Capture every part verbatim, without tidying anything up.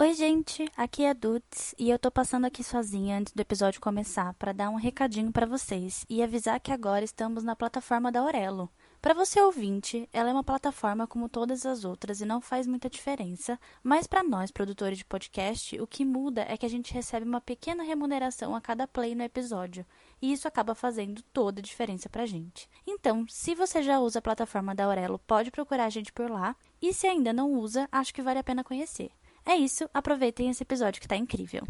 Oi gente, aqui é a Dudes e eu tô passando aqui sozinha antes do episódio começar para dar um recadinho para vocês e avisar que agora estamos na plataforma da Aurelo. Para você ouvinte, ela é uma plataforma como todas as outras e não faz muita diferença, mas para nós produtores de podcast, o que muda é que a gente recebe uma pequena remuneração a cada play no episódio, e isso acaba fazendo toda a diferença pra gente. Então, se você já usa a plataforma da Aurelo, pode procurar a gente por lá, e se ainda não usa, acho que vale a pena conhecer. É isso, aproveitem esse episódio que tá incrível.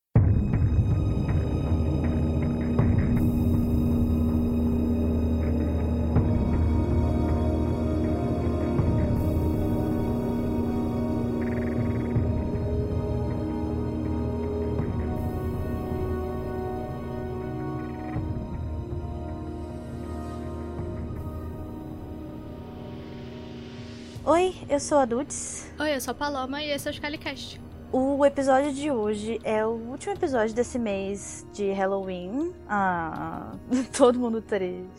Oi, eu sou a Dudes. Oi, eu sou a Paloma e esse é o Scalicast. O episódio de hoje é o último episódio desse mês de Halloween. Ah, todo mundo triste.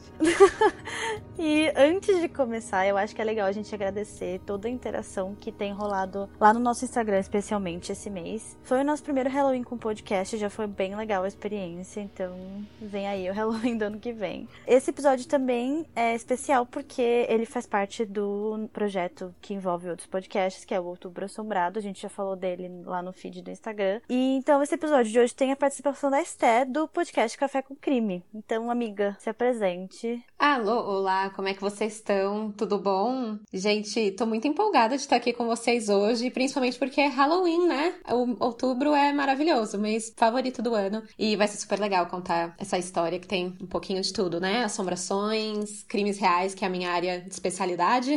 E antes de começar, eu acho que é legal a gente agradecer toda a interação que tem rolado lá no nosso Instagram, especialmente esse mês. Foi o nosso primeiro Halloween com podcast, já foi bem legal a experiência, então vem aí o Halloween do ano que vem. Esse episódio também é especial porque ele faz parte do projeto que envolve outros podcasts, que é o Outubro Assombrado. A gente já falou dele lá no feed do Instagram. E então esse episódio de hoje tem a participação da Esté do podcast Café com Crime. Então, amiga, se apresente. Alô, olá, como é que vocês estão? Tudo bom? Gente, tô muito empolgada de estar aqui com vocês hoje, principalmente porque é Halloween, né? O outubro é maravilhoso, o mês favorito do ano. E vai ser super legal contar essa história que tem um pouquinho de tudo, né? Assombrações, crimes reais, que é a minha área de especialidade.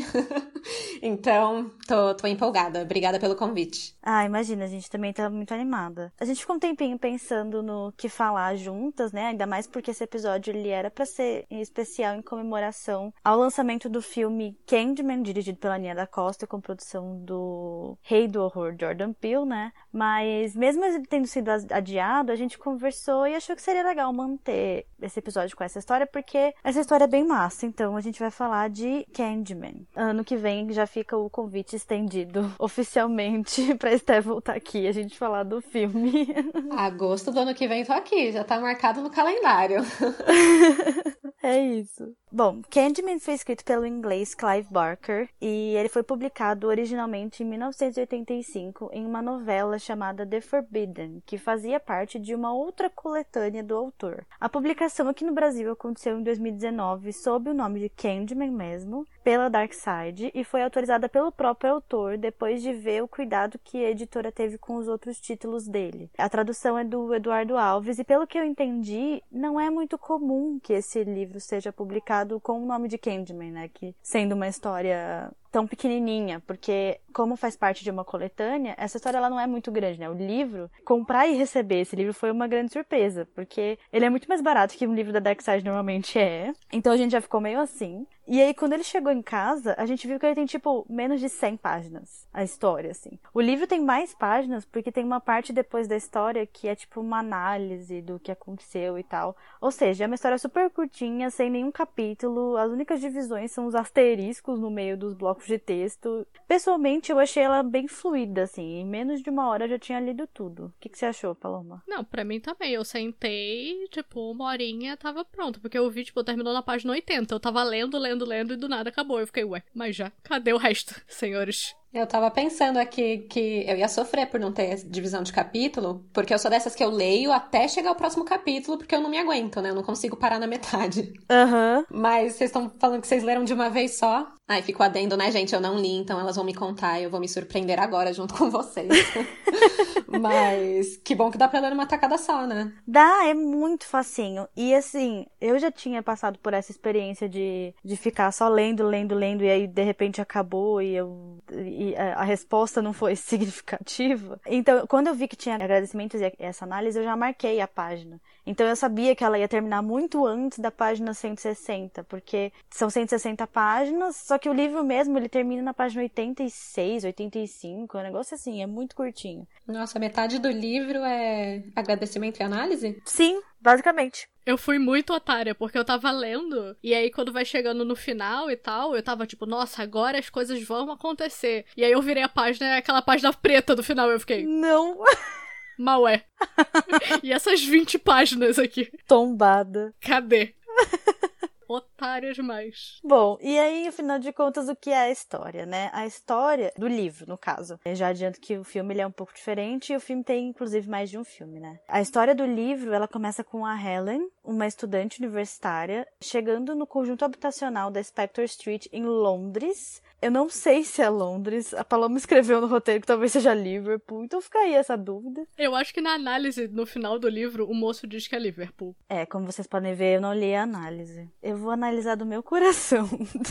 Então, tô, tô empolgada. Obrigada pelo convite. Ah, imagina, a gente também tá muito animada. A gente ficou um tempinho pensando no que falar juntas, né? Ainda mais porque esse episódio ele era pra ser em especial em comemoração ao lançamento do filme Candyman, dirigido pela Nia da Costa, com produção do rei do horror Jordan Peele, né? Mas mesmo ele tendo sido adiado, a gente conversou e achou que seria legal manter esse episódio com essa história, porque essa história é bem massa. Então a gente vai falar de Candyman. Ano que vem já fica o convite estendido oficialmente pra Esté voltar aqui e a gente falar do filme. Agosto do ano que vem tô aqui, já tá marcado no calendário. É isso. Bom, Candyman foi escrito pelo inglês Clive Barker e ele foi publicado originalmente em mil novecentos e oitenta e cinco em uma novela chamada The Forbidden, que fazia parte de uma outra coletânea do autor. A publicação aqui no Brasil aconteceu em dois mil e dezenove sob o nome de Candyman mesmo, pela Dark Side, e foi autorizada pelo próprio autor depois de ver o cuidado que a editora teve com os outros títulos dele. A tradução é do Eduardo Alves e, pelo que eu entendi, não é muito comum que esse livro seja publicado com o nome de Candyman, né? Que sendo uma história tão pequenininha, porque como faz parte de uma coletânea, essa história ela não é muito grande, né? O livro, comprar e receber esse livro foi uma grande surpresa, porque ele é muito mais barato que um livro da Dark Side normalmente é. Então a gente já ficou meio assim. E aí, quando ele chegou em casa, a gente viu que ele tem, tipo, menos de cem páginas, a história, assim. O livro tem mais páginas porque tem uma parte depois da história que é, tipo, uma análise do que aconteceu e tal. Ou seja, é uma história super curtinha, sem nenhum capítulo. As únicas divisões são os asteriscos no meio dos blocos de texto. Pessoalmente, eu achei ela bem fluida, assim. Em menos de uma hora eu já tinha lido tudo. O que, que você achou, Paloma? Não, pra mim também. Eu sentei, tipo, uma horinha, tava pronto. Porque eu vi, tipo, terminou na página oitenta. Eu tava lendo, lendo, lendo e do nada acabou. Eu fiquei, ué, mas já? Cadê o resto, senhores? Eu tava pensando aqui que eu ia sofrer por não ter divisão de capítulo, porque eu sou dessas que eu leio até chegar ao próximo capítulo, porque eu não me aguento, né? Eu não consigo parar na metade. Aham. Uhum. Mas vocês estão falando que vocês leram de uma vez só? Ai, fico adendo, né, gente? Eu não li, então elas vão me contar e eu vou me surpreender agora junto com vocês. Mas que bom que dá pra ler numa tacada só, né? Dá, é muito facinho. E assim, eu já tinha passado por essa experiência de, de ficar só lendo, lendo, lendo, e aí de repente acabou e eu e a, a resposta não foi significativa. Então, quando eu vi que tinha agradecimentos e essa análise, eu já marquei a página. Então eu sabia que ela ia terminar muito antes da página cento e sessenta, porque são cento e sessenta páginas, Só que o livro mesmo, ele termina na página oitenta e seis, oitenta e cinco, é um negócio assim, é muito curtinho. Nossa, metade do livro é agradecimento e análise? Sim, basicamente. Eu fui muito otária, porque eu tava lendo, e aí quando vai chegando no final e tal, eu tava tipo, nossa, agora as coisas vão acontecer. E aí eu virei a página, aquela página preta do final, eu fiquei... Não. Mal é. E essas vinte páginas aqui? Tombada. Cadê? Otária demais. Bom, e aí, afinal de contas, o que é a história, né? A história do livro, no caso. Eu já adianto que o filme ele é um pouco diferente e o filme tem, inclusive, mais de um filme, né? A história do livro, ela começa com a Helen, uma estudante universitária, chegando no conjunto habitacional da Spector Street, em Londres. Eu não sei se é Londres. A Paloma escreveu no roteiro que talvez seja Liverpool, então fica aí essa dúvida. Eu acho que na análise, no final do livro, o moço diz que é Liverpool. É, como vocês podem ver, eu não li a análise. Eu vou analisar do meu coração.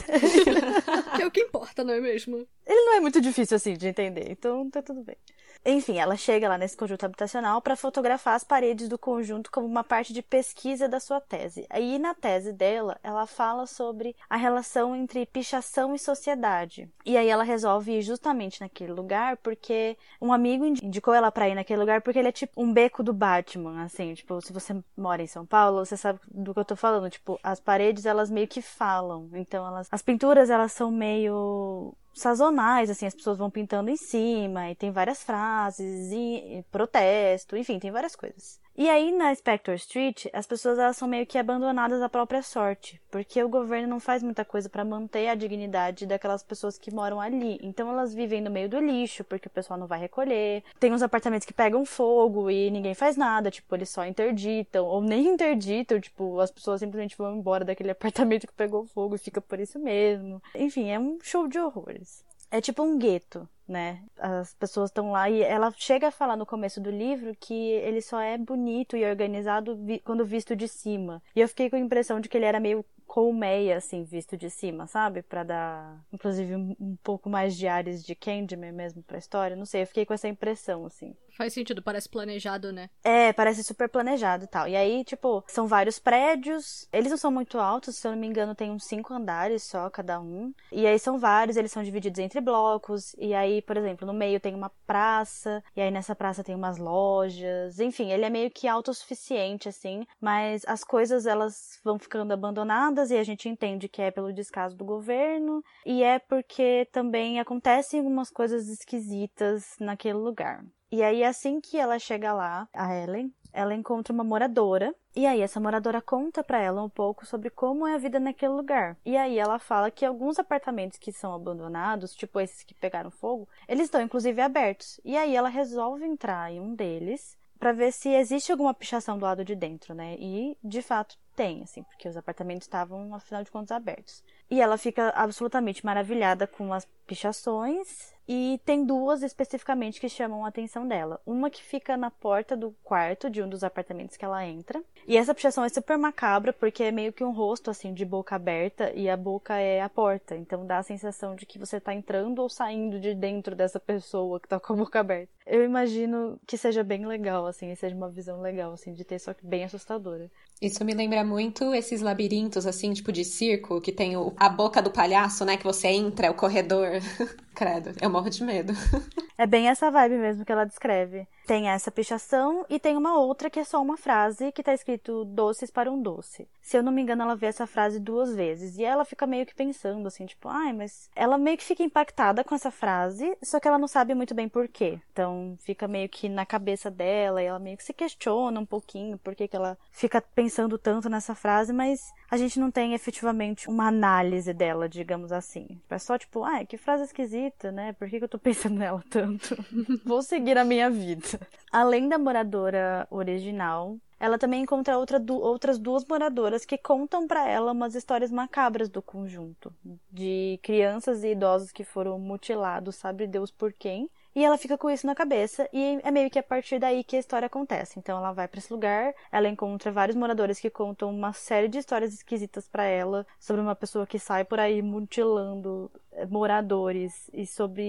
Que é o que importa, não é mesmo? Ele não é muito difícil assim de entender, então tá tudo bem. Enfim, ela chega lá nesse conjunto habitacional para fotografar as paredes do conjunto como uma parte de pesquisa da sua tese. Aí, na tese dela, ela fala sobre a relação entre pichação e sociedade. E aí ela resolve ir justamente naquele lugar porque um amigo indicou ela pra ir naquele lugar porque ele é tipo um beco do Batman, assim. Tipo, se você mora em São Paulo, você sabe do que eu tô falando. Tipo, as paredes, elas meio que falam. Então, elas, as pinturas, elas são meio... sazonais, assim, as pessoas vão pintando em cima e tem várias frases e, e protesto, enfim, tem várias coisas. E aí na Spector Street, as pessoas elas são meio que abandonadas à própria sorte, porque o governo não faz muita coisa pra manter a dignidade daquelas pessoas que moram ali. Então elas vivem no meio do lixo, porque o pessoal não vai recolher. Tem uns apartamentos que pegam fogo e ninguém faz nada, tipo, eles só interditam, ou nem interditam, tipo, as pessoas simplesmente vão embora daquele apartamento que pegou fogo e fica por isso mesmo. Enfim, é um show de horrores. É tipo um gueto, né? As pessoas estão lá e ela chega a falar no começo do livro que ele só é bonito e organizado vi- quando visto de cima. E eu fiquei com a impressão de que ele era meio colmeia, assim, visto de cima, sabe? Pra dar, inclusive, um, um pouco mais de ares de Candyman mesmo pra história. Não sei, eu fiquei com essa impressão, assim. Faz sentido, parece planejado, né? É, parece super planejado e tal. E aí, tipo, são vários prédios. Eles não são muito altos, se eu não me engano, tem uns cinco andares só, cada um. E aí são vários, eles são divididos entre blocos. E aí, por exemplo, no meio tem uma praça. E aí nessa praça tem umas lojas. Enfim, ele é meio que autossuficiente, assim. Mas as coisas, elas vão ficando abandonadas. E a gente entende que é pelo descaso do governo. E é porque também acontecem algumas coisas esquisitas naquele lugar. E aí, assim que ela chega lá, a Helen, ela encontra uma moradora. E aí, essa moradora conta pra ela um pouco sobre como é a vida naquele lugar. E aí, ela fala que alguns apartamentos que são abandonados, tipo esses que pegaram fogo, eles estão, inclusive, abertos. E aí, ela resolve entrar em um deles pra ver se existe alguma pichação do lado de dentro, né? E, de fato, tem, assim, porque os apartamentos estavam, afinal de contas, abertos. E ela fica absolutamente maravilhada com as pichações. E tem duas especificamente que chamam a atenção dela. Uma que fica na porta do quarto de um dos apartamentos que ela entra. E essa pichação é super macabra, porque é meio que um rosto, assim, de boca aberta. E a boca é a porta. Então dá a sensação de que você tá entrando ou saindo de dentro dessa pessoa que tá com a boca aberta. Eu imagino que seja bem legal, assim. Seja uma visão legal, assim, de ter, só que bem assustadora. Isso me lembra muito esses labirintos, assim, tipo de circo, que tem o, a boca do palhaço, né? Que você entra, o corredor. Credo, eu morro de medo. É bem essa vibe mesmo que ela descreve. Tem essa pichação e tem uma outra que é só uma frase que tá escrito doces para um doce. Se eu não me engano, ela vê essa frase duas vezes. E ela fica meio que pensando, assim, tipo, ai, mas... Ela meio que fica impactada com essa frase, só que ela não sabe muito bem por quê. Então, fica meio que na cabeça dela e ela meio que se questiona um pouquinho por que que ela fica pensando tanto nessa frase, mas a gente não tem efetivamente uma análise dela, digamos assim. É só tipo, ai, que frase esquisita, né? Por que que eu tô pensando nela tanto? Vou seguir a minha vida. Além da moradora original, ela também encontra outra du- outras duas moradoras que contam pra ela umas histórias macabras do conjunto. De crianças e idosos que foram mutilados, sabe Deus por quem. E ela fica com isso na cabeça e é meio que a partir daí que a história acontece. Então ela vai pra esse lugar, ela encontra vários moradores que contam uma série de histórias esquisitas pra ela sobre uma pessoa que sai por aí mutilando moradores e sobre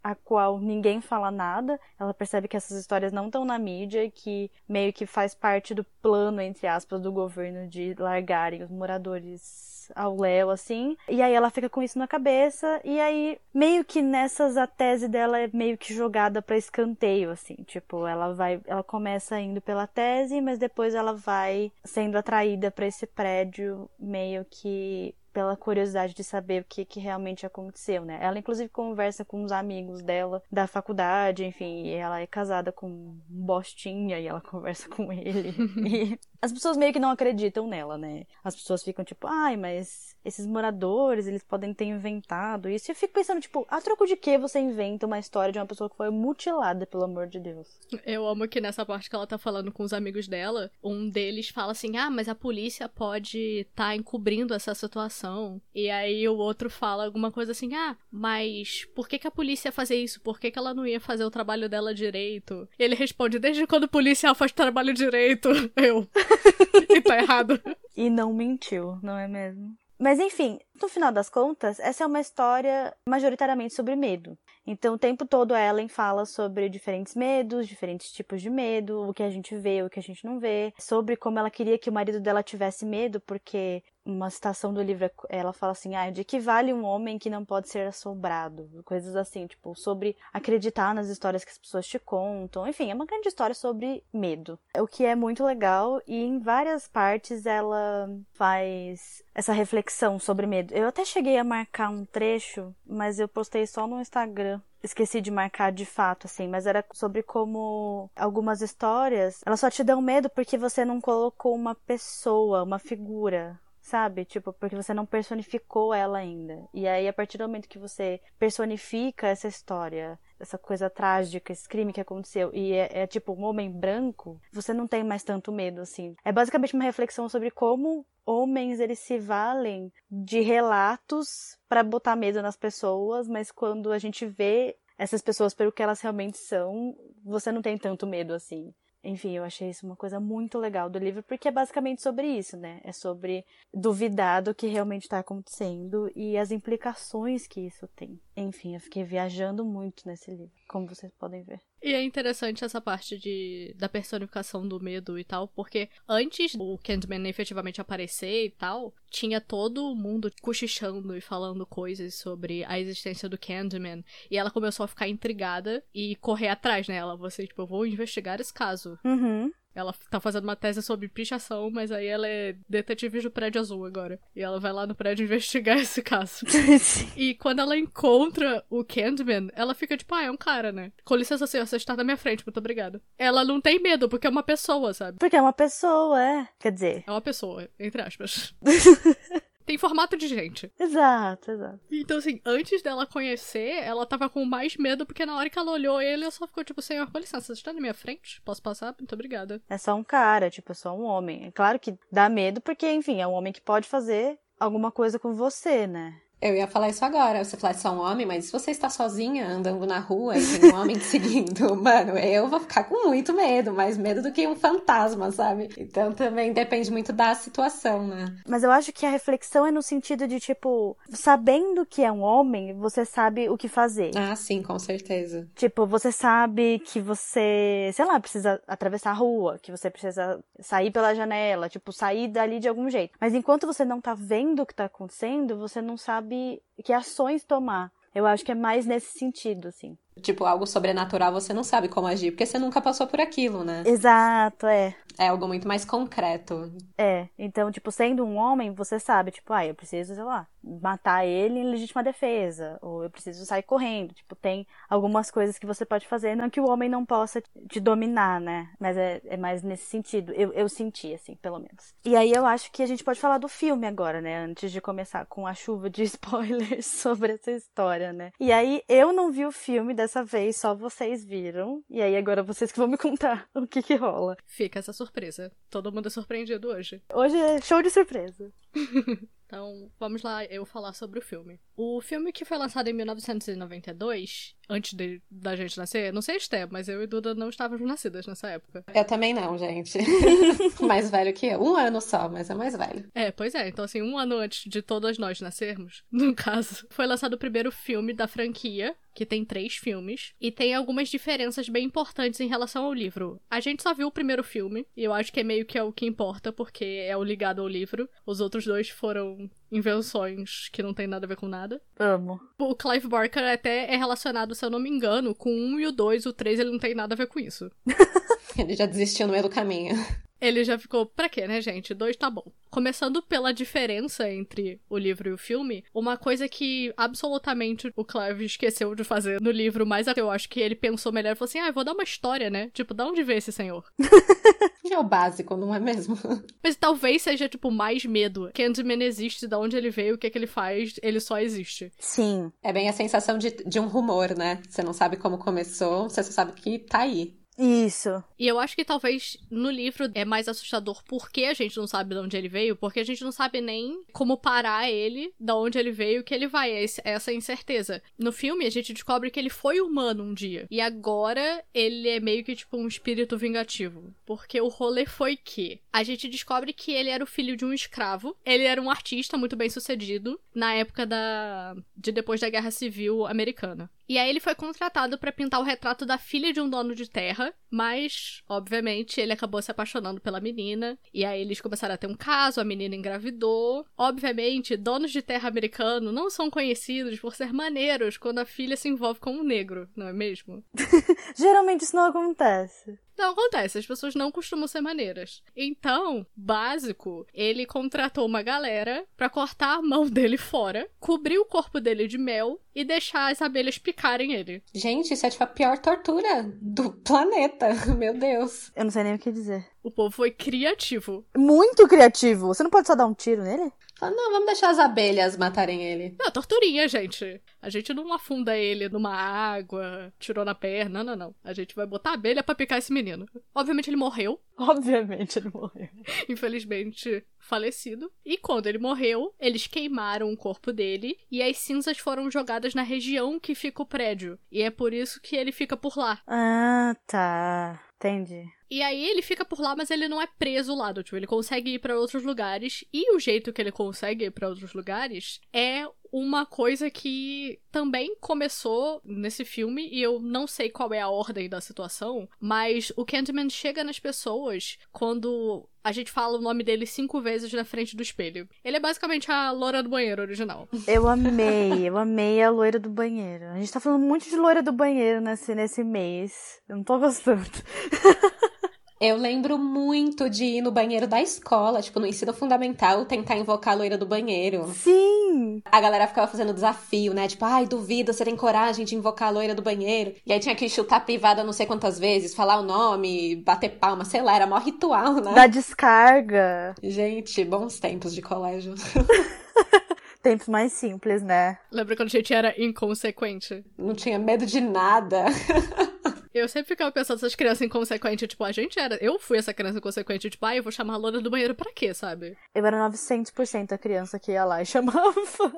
a qual ninguém fala nada. Ela percebe que essas histórias não estão na mídia, que meio que faz parte do plano, entre aspas, do governo de largarem os moradores ao léu, assim. E aí ela fica com isso na cabeça, e aí meio que nessas a tese dela é meio que jogada pra escanteio, assim. Tipo, ela vai, ela começa indo pela tese, mas depois ela vai sendo atraída pra esse prédio meio que pela curiosidade de saber o que, que realmente aconteceu, né? Ela, inclusive, conversa com os amigos dela da faculdade, enfim, e ela é casada com um bostinha, e ela conversa com ele. E as pessoas meio que não acreditam nela, né? As pessoas ficam tipo, ai, mas esses moradores, eles podem ter inventado isso. E eu fico pensando, tipo, a troco de que você inventa uma história de uma pessoa que foi mutilada, pelo amor de Deus? Eu amo que nessa parte que ela tá falando com os amigos dela, um deles fala assim, ah, mas a polícia pode estar tá encobrindo essa situação. E aí o outro fala alguma coisa assim, ah, mas por que que a polícia ia fazer isso? Por que que ela não ia fazer o trabalho dela direito? E ele responde, desde quando o policial faz trabalho direito? Eu. E tá errado. E não mentiu, não é mesmo? Mas enfim, no final das contas, essa é uma história majoritariamente sobre medo. Então, o tempo todo a Ellen fala sobre diferentes medos, diferentes tipos de medo, o que a gente vê, o que a gente não vê, sobre como ela queria que o marido dela tivesse medo, porque uma citação do livro, ela fala assim, ah, de que vale um homem que não pode ser assombrado, coisas assim, tipo, sobre acreditar nas histórias que as pessoas te contam, enfim, é uma grande história sobre medo, o que é muito legal, e em várias partes ela faz essa reflexão sobre medo. Eu até cheguei a marcar um trecho, mas eu postei só no Instagram. Esqueci de marcar de fato, assim, mas era sobre como algumas histórias, elas só te dão medo porque você não colocou uma pessoa, uma figura, sabe? Tipo, porque você não personificou ela ainda. E aí, a partir do momento que você personifica essa história, essa coisa trágica, esse crime que aconteceu, e é, é tipo um homem branco, você não tem mais tanto medo, assim. É basicamente uma reflexão sobre como homens, eles se valem de relatos pra botar medo nas pessoas, mas quando a gente vê essas pessoas pelo que elas realmente são, você não tem tanto medo, assim. Enfim, eu achei isso uma coisa muito legal do livro, porque é basicamente sobre isso, né? É sobre duvidar do que realmente está acontecendo e as implicações que isso tem. Enfim, eu fiquei viajando muito nesse livro, como vocês podem ver. E é interessante essa parte de, da personificação do medo e tal, porque antes o Candyman efetivamente aparecer e tal, tinha todo mundo cochichando e falando coisas sobre a existência do Candyman, e ela começou a ficar intrigada e correr atrás, né? Ela, você, tipo, eu vou investigar esse caso. Uhum. Ela tá fazendo uma tese sobre pichação, mas aí ela é detetive do prédio azul agora. E ela vai lá no prédio investigar esse caso. E quando ela encontra o Candyman, ela fica tipo, ah, é um cara, né? Com licença, senhor, você está na minha frente, muito obrigada. Ela não tem medo, porque é uma pessoa, sabe? Porque é uma pessoa, é. Quer dizer... É uma pessoa, entre aspas. Tem formato de gente. Exato, exato. Então, assim, antes dela conhecer, ela tava com mais medo, porque na hora que ela olhou ele, ela só ficou tipo, senhor, com licença, você está na minha frente? Posso passar? Muito obrigada. É só um cara, tipo, é só um homem. É claro que dá medo, porque, enfim, é um homem que pode fazer alguma coisa com você, né? Eu ia falar isso agora. Você fala, é só um homem, mas se você está sozinha andando na rua e tem um homem te seguindo, mano, eu vou ficar com muito medo, mais medo do que um fantasma, sabe? Então também depende muito da situação, né? Mas eu acho que a reflexão é no sentido de, tipo, sabendo que é um homem, você sabe o que fazer. Ah, sim, com certeza. Tipo, você sabe que você, sei lá, precisa atravessar a rua, que você precisa sair pela janela, tipo, sair dali de algum jeito. Mas enquanto você não tá vendo o que tá acontecendo, você não sabe que ações tomar. Eu acho que é mais nesse sentido, assim. Tipo, algo sobrenatural, você não sabe como agir, porque você nunca passou por aquilo, né? Exato, é. É algo muito mais concreto. É, então, tipo, sendo um homem, você sabe, tipo, ah, eu preciso, sei lá, matar ele em legítima defesa, ou eu preciso sair correndo, tipo, tem algumas coisas que você pode fazer, não que o homem não possa te dominar, né, mas é, é mais nesse sentido, eu, eu senti, assim, pelo menos. E aí eu acho que a gente pode falar do filme agora, né, antes de começar com a chuva de spoilers sobre essa história, né. E aí, eu não vi o filme dessa vez, só vocês viram, e aí agora vocês que vão me contar o que que rola. Fica essa surpresa. Todo mundo é surpreendido hoje. Hoje é show de surpresa. Então, vamos lá eu falar sobre o filme. O filme que foi lançado em mil novecentos e noventa e dois, antes de, da gente nascer, não sei se é, mas eu e Duda não estávamos nascidas nessa época. Eu também não, gente. Mais velho que eu. Um ano só, mas é mais velho. É, pois é. Então, assim, um ano antes de todas nós nascermos, no caso, foi lançado o primeiro filme da franquia, que tem três filmes, e tem algumas diferenças bem importantes em relação ao livro. A gente só viu o primeiro filme, e eu acho que é meio que é o que importa, porque é o ligado ao livro. Os outros dois foram invenções que não tem nada a ver com nada. Amo. O Clive Barker até é relacionado, se eu não me engano, com o um e o dois, o três ele não tem nada a ver com isso. Ele já desistiu no meio do caminho. Ele já ficou, pra quê, né, gente? Dois tá bom. Começando pela diferença entre o livro e o filme, uma coisa que absolutamente o Clive esqueceu de fazer no livro, mas até eu acho que ele pensou melhor e falou assim, ah, eu vou dar uma história, né? Tipo, de onde veio esse senhor? É o básico, não é mesmo? Mas talvez seja, tipo, mais medo. Candyman existe, de onde ele veio, o que é que ele faz, ele só existe. Sim. É bem a sensação de, de um rumor, né? Você não sabe como começou, você só sabe que tá aí. Isso. E eu acho que talvez no livro é mais assustador porque a gente não sabe de onde ele veio, porque a gente não sabe nem como parar ele, de onde ele veio, o que ele vai, é essa incerteza. No filme a gente descobre que ele foi humano um dia, e agora ele é meio que tipo um espírito vingativo, porque o rolê foi que a gente descobre que ele era o filho de um escravo, ele era um artista muito bem sucedido na época da de depois da Guerra Civil Americana. E aí ele foi contratado pra pintar o retrato da filha de um dono de terra, mas, obviamente, ele acabou se apaixonando pela menina, e aí eles começaram a ter um caso, a menina engravidou. Obviamente, donos de terra americano não são conhecidos por ser maneiros quando a filha se envolve com um negro, não é mesmo? Geralmente isso não acontece. Não acontece, as pessoas não costumam ser maneiras. Então, básico, ele contratou uma galera pra cortar a mão dele fora, cobrir o corpo dele de mel e deixar as abelhas picarem ele. Gente, isso é tipo a pior tortura do planeta. Meu Deus. Eu não sei nem o que dizer. O povo foi criativo. Muito criativo. Você não pode só dar um tiro nele? Fala, não, vamos deixar as abelhas matarem ele. Não, torturinha, gente. A gente não afunda ele numa água, tirou na perna, não, não, não. A gente vai botar a abelha pra picar esse menino. Obviamente ele morreu. Obviamente ele morreu. Infelizmente falecido. E quando ele morreu, eles queimaram o corpo dele e as cinzas foram jogadas na região que fica o prédio. E é por isso que ele fica por lá. Ah, tá. Entendi. E aí ele fica por lá, mas ele não é preso lá, do tipo, ele consegue ir pra outros lugares. E o jeito que ele consegue ir pra outros lugares é uma coisa que também começou nesse filme, e eu não sei qual é a ordem da situação, mas o Candyman chega nas pessoas quando a gente fala o nome dele cinco vezes na frente do espelho. Ele é basicamente a loira do banheiro original. Eu amei, eu amei a loira do banheiro. A gente tá falando muito de loira do banheiro nesse, nesse mês. Eu não tô gostando. Eu lembro muito de ir no banheiro da escola, tipo, no ensino fundamental, tentar invocar a loira do banheiro. Sim! A galera ficava fazendo desafio, né? Tipo, ai, duvido, você tem coragem de invocar a loira do banheiro. E aí tinha que chutar a privada não sei quantas vezes, falar o nome, bater palma, sei lá, era mó ritual, né? Da descarga. Gente, bons tempos de colégio. Tempos mais simples, né? Lembra quando a gente era inconsequente? Não tinha medo de nada. Eu sempre ficava pensando essas crianças inconsequentes, tipo, a gente era... Eu fui essa criança inconsequente, tipo, ah, eu vou chamar a loira do banheiro pra quê, sabe? Eu era novecentos por cento a criança que ia lá e chamava.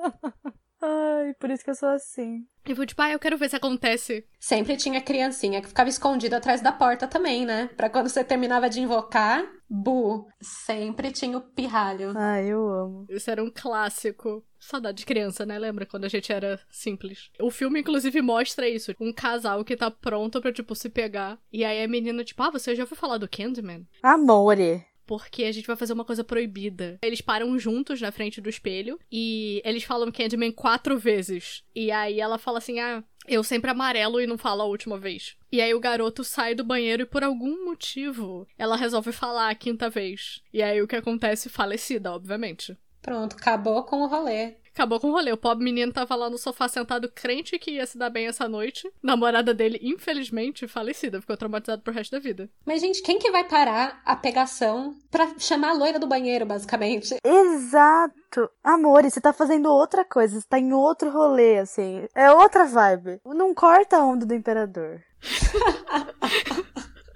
Ai, por isso que eu sou assim. Eu vou tipo, ah, eu quero ver se acontece. Sempre tinha criancinha que ficava escondida atrás da porta também, né? Pra quando você terminava de invocar, bu, sempre tinha o pirralho. Ai, eu amo. Isso era um clássico. Saudade de criança, né? Lembra quando a gente era simples? O filme, inclusive, mostra isso. Um casal que tá pronto pra, tipo, se pegar. E aí a menina, tipo, ah, você já ouviu falar do Candyman? Amore. Porque a gente vai fazer uma coisa proibida. Eles param juntos na frente do espelho e eles falam Candyman quatro vezes. E aí ela fala assim, ah, eu sempre amarelo e não falo a última vez. E aí o garoto sai do banheiro e por algum motivo ela resolve falar a quinta vez. E aí o que acontece? Falecida, obviamente. Pronto, acabou com o rolê. Acabou com o rolê. O pobre menino tava lá no sofá sentado crente que ia se dar bem essa noite. Namorada dele, infelizmente, falecida. Ficou traumatizado pro resto da vida. Mas, gente, quem que vai parar a pegação pra chamar a loira do banheiro, basicamente? Exato. Amore, você tá fazendo outra coisa. Você tá em outro rolê, assim. É outra vibe. Não corta a onda do imperador.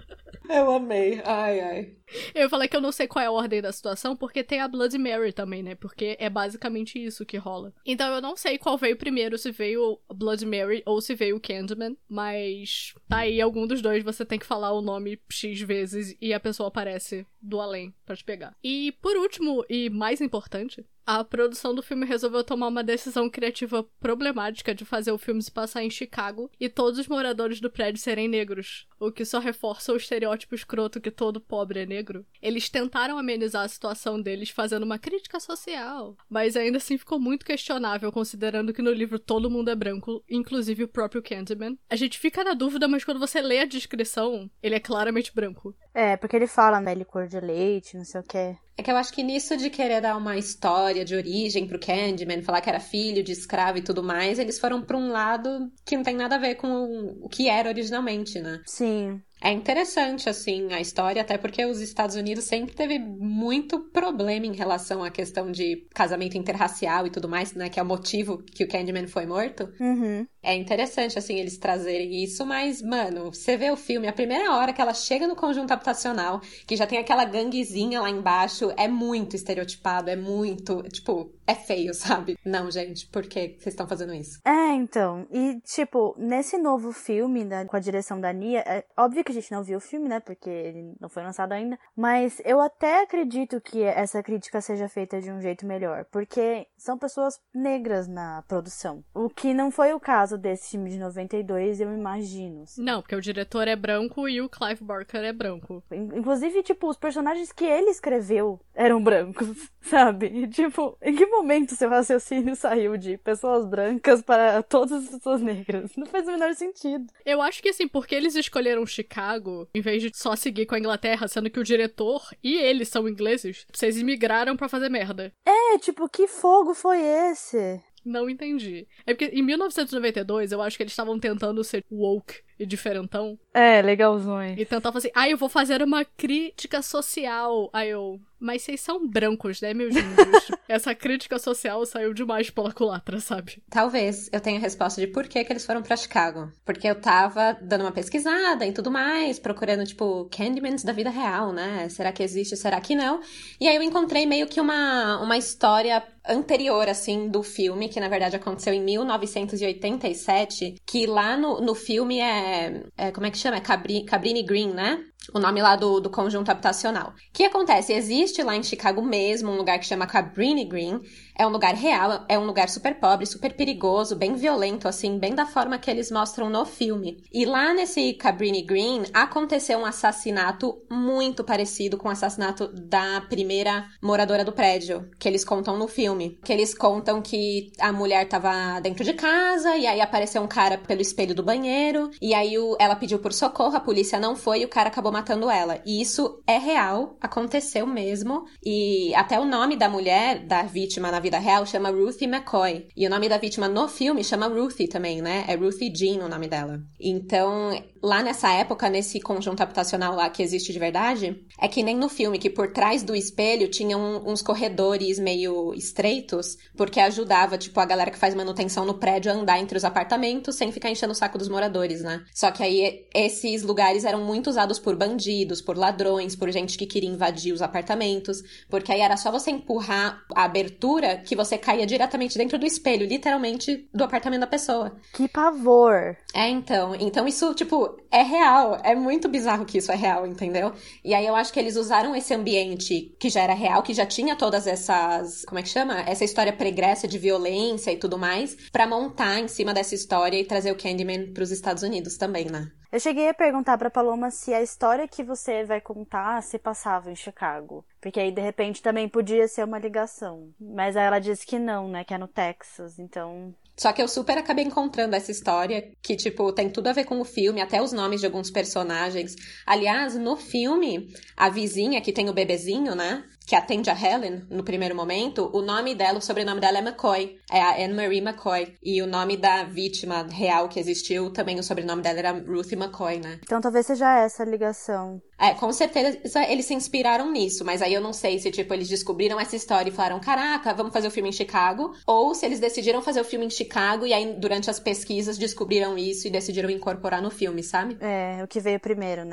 Eu amei. Ai, ai. Eu falei que eu não sei qual é a ordem da situação, porque tem a Bloody Mary também, né? Porque é basicamente isso que rola. Então eu não sei qual veio primeiro, se veio Bloody Mary ou se veio o Candyman, mas tá aí, algum dos dois você tem que falar o nome X vezes e a pessoa aparece do além pra te pegar. E por último, e mais importante, a produção do filme resolveu tomar uma decisão criativa problemática de fazer o filme se passar em Chicago e todos os moradores do prédio serem negros, o que só reforça o estereótipo escroto que todo pobre é negro. Eles tentaram amenizar a situação deles fazendo uma crítica social, mas ainda assim ficou muito questionável, considerando que no livro todo mundo é branco, inclusive o próprio Candyman. A gente fica na dúvida, mas quando você lê a descrição, ele é claramente branco. É, porque ele fala, né, ele cor de leite, não sei o que. É que eu acho que nisso de querer dar uma história de origem pro Candyman, falar que era filho de escravo e tudo mais, eles foram pra um lado que não tem nada a ver com o que era originalmente, né? Sim. É interessante, assim, a história, até porque os Estados Unidos sempre teve muito problema em relação à questão de casamento interracial e tudo mais, né? Que é o motivo que o Candyman foi morto. Uhum. É interessante, assim, eles trazerem isso, mas, mano, você vê o filme, a primeira hora que ela chega no conjunto habitacional, que já tem aquela ganguezinha lá embaixo, é muito estereotipado, é muito, tipo, é feio, sabe? Não, gente, por que vocês estão fazendo isso? É, então, e, tipo, nesse novo filme, né, com a direção da Nia, é óbvio que a gente não viu o filme, né, porque ele não foi lançado ainda, mas eu até acredito que essa crítica seja feita de um jeito melhor, porque são pessoas negras na produção, o que não foi o caso desse filme de noventa e dois, eu imagino. Não, porque o diretor é branco e o Clive Barker é branco. Inclusive, tipo, os personagens que ele escreveu eram brancos, sabe? E, tipo, em que momento seu raciocínio saiu de pessoas brancas para todas as pessoas negras? Não faz o menor sentido. Eu acho que, assim, porque eles escolheram Chicago, em vez de só seguir com a Inglaterra, sendo que o diretor e eles são ingleses, vocês imigraram pra fazer merda. É, tipo, que fogo foi esse? Não entendi. É porque em mil novecentos e noventa e dois, eu acho que eles estavam tentando ser woke e diferentão. É, legalzões. E tentavam assim, ah, eu vou fazer uma crítica social. Aí eu... Mas vocês são brancos, né, meus índios? Essa crítica social saiu demais pela culatra, sabe? Talvez eu tenha a resposta de por que que eles foram pra Chicago. Porque eu tava dando uma pesquisada e tudo mais, procurando, tipo, Candymans da vida real, né? Será que existe, será que não? E aí eu encontrei meio que uma, uma história anterior, assim, do filme, que na verdade aconteceu em mil novecentos e oitenta e sete, que lá no, no filme é, é... Como é que chama? É Cabri, Cabrini Green, né? O nome lá do, do conjunto habitacional. O que acontece? Existe lá em Chicago mesmo um lugar que chama Cabrini Green. É um lugar real, é um lugar super pobre, super perigoso, bem violento, assim, bem da forma que eles mostram no filme. E lá nesse Cabrini Green aconteceu um assassinato muito parecido com o assassinato da primeira moradora do prédio, que eles contam no filme. Que eles contam que a mulher tava dentro de casa, e aí apareceu um cara pelo espelho do banheiro, e aí o, ela pediu por socorro, a polícia não foi, e o cara acabou matando ela. E isso é real, aconteceu mesmo, e até o nome da mulher, da vítima na vida real, chama Ruthie McCoy. E o nome da vítima no filme chama Ruthie também, né? É Ruthie Jean o nome dela. Então, lá nessa época, nesse conjunto habitacional lá que existe de verdade, é que nem no filme, que por trás do espelho tinham uns corredores meio estreitos, porque ajudava, tipo, a galera que faz manutenção no prédio a andar entre os apartamentos sem ficar enchendo o saco dos moradores, né? Só que aí, esses lugares eram muito usados por bandidos, por ladrões, por gente que queria invadir os apartamentos, porque aí era só você empurrar a abertura que você caía diretamente dentro do espelho, literalmente do apartamento da pessoa. Que pavor! É, então. Então isso, tipo, é real. É muito bizarro que isso é real, entendeu? E aí eu acho que eles usaram esse ambiente que já era real, que já tinha todas essas... Como é que chama? Essa história pregressa de violência e tudo mais, pra montar em cima dessa história e trazer o Candyman pros Estados Unidos também, né? Eu cheguei a perguntar pra Paloma se a história que você vai contar se passava em Chicago. Porque aí, de repente, também podia ser uma ligação. Mas aí ela disse que não, né? Que é no Texas, então... Só que eu super acabei encontrando essa história que, tipo, tem tudo a ver com o filme, até os nomes de alguns personagens. Aliás, no filme, a vizinha que tem o bebezinho, né? Que atende a Helen no primeiro momento, o nome dela, o sobrenome dela é McCoy. É a Anne-Marie McCoy. E o nome da vítima real que existiu, também o sobrenome dela era Ruthie McCoy, né? Então talvez seja essa a ligação. É, com certeza eles se inspiraram nisso, mas aí eu não sei se, tipo, eles descobriram essa história e falaram, caraca, vamos fazer o filme em Chicago, ou se eles decidiram fazer o filme em Chicago e aí, durante as pesquisas, descobriram isso e decidiram incorporar no filme, sabe? É, o que veio primeiro, né?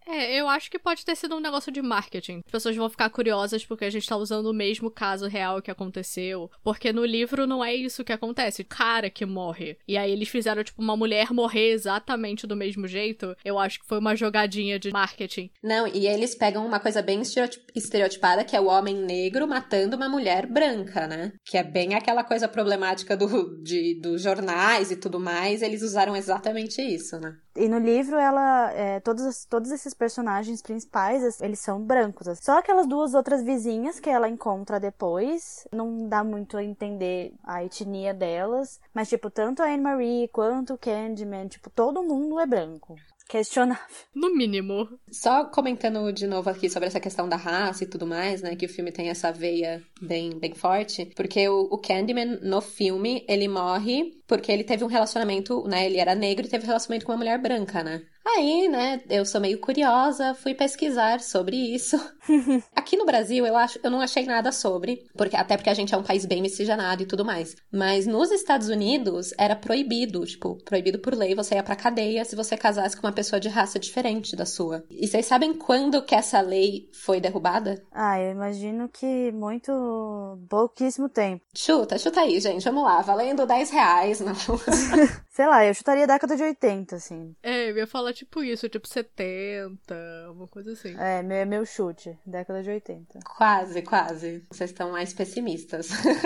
É, eu acho que pode ter sido um negócio de marketing. As pessoas vão ficar curiosas porque a gente tá usando o mesmo caso real que aconteceu. Porque no livro não é isso que acontece. Cara que morre. E aí eles fizeram, tipo, uma mulher morrer exatamente do mesmo jeito. Eu acho que foi uma jogadinha de marketing. Não, e eles pegam uma coisa bem estereotipada, que é o homem negro matando uma mulher branca, né? Que é bem aquela coisa problemática do, de, dos jornais e tudo mais. Eles usaram exatamente isso, né? E no livro, ela, é, todos, todos esses personagens principais, eles são brancos. Só aquelas duas outras vizinhas que ela encontra depois, não dá muito a entender a etnia delas. Mas, tipo, tanto a Anne-Marie quanto o Candyman, tipo, todo mundo é branco. Questionável. No mínimo. Só comentando de novo aqui sobre essa questão da raça e tudo mais, né? Que o filme tem essa veia bem, bem forte. Porque o, o Candyman, no filme, ele morre porque ele teve um relacionamento, né? Ele era negro e teve um relacionamento com uma mulher branca, né? Aí, né, eu sou meio curiosa, fui pesquisar sobre isso. Aqui no Brasil, eu, acho, eu não achei nada sobre, porque, até porque a gente é um país bem miscigenado e tudo mais. Mas nos Estados Unidos, era proibido, tipo, proibido por lei, você ia pra cadeia se você casasse com uma pessoa de raça diferente da sua. E vocês sabem quando que essa lei foi derrubada? Ah, eu imagino que muito... pouquíssimo tempo. Chuta, chuta aí, gente, vamos lá, valendo dez reais, não... Sei lá, eu chutaria a década de oitenta, assim. É, eu ia falar tipo isso, tipo setenta, uma coisa assim. É, meu, meu chute, década de oitenta. Quase, quase. Vocês estão mais pessimistas.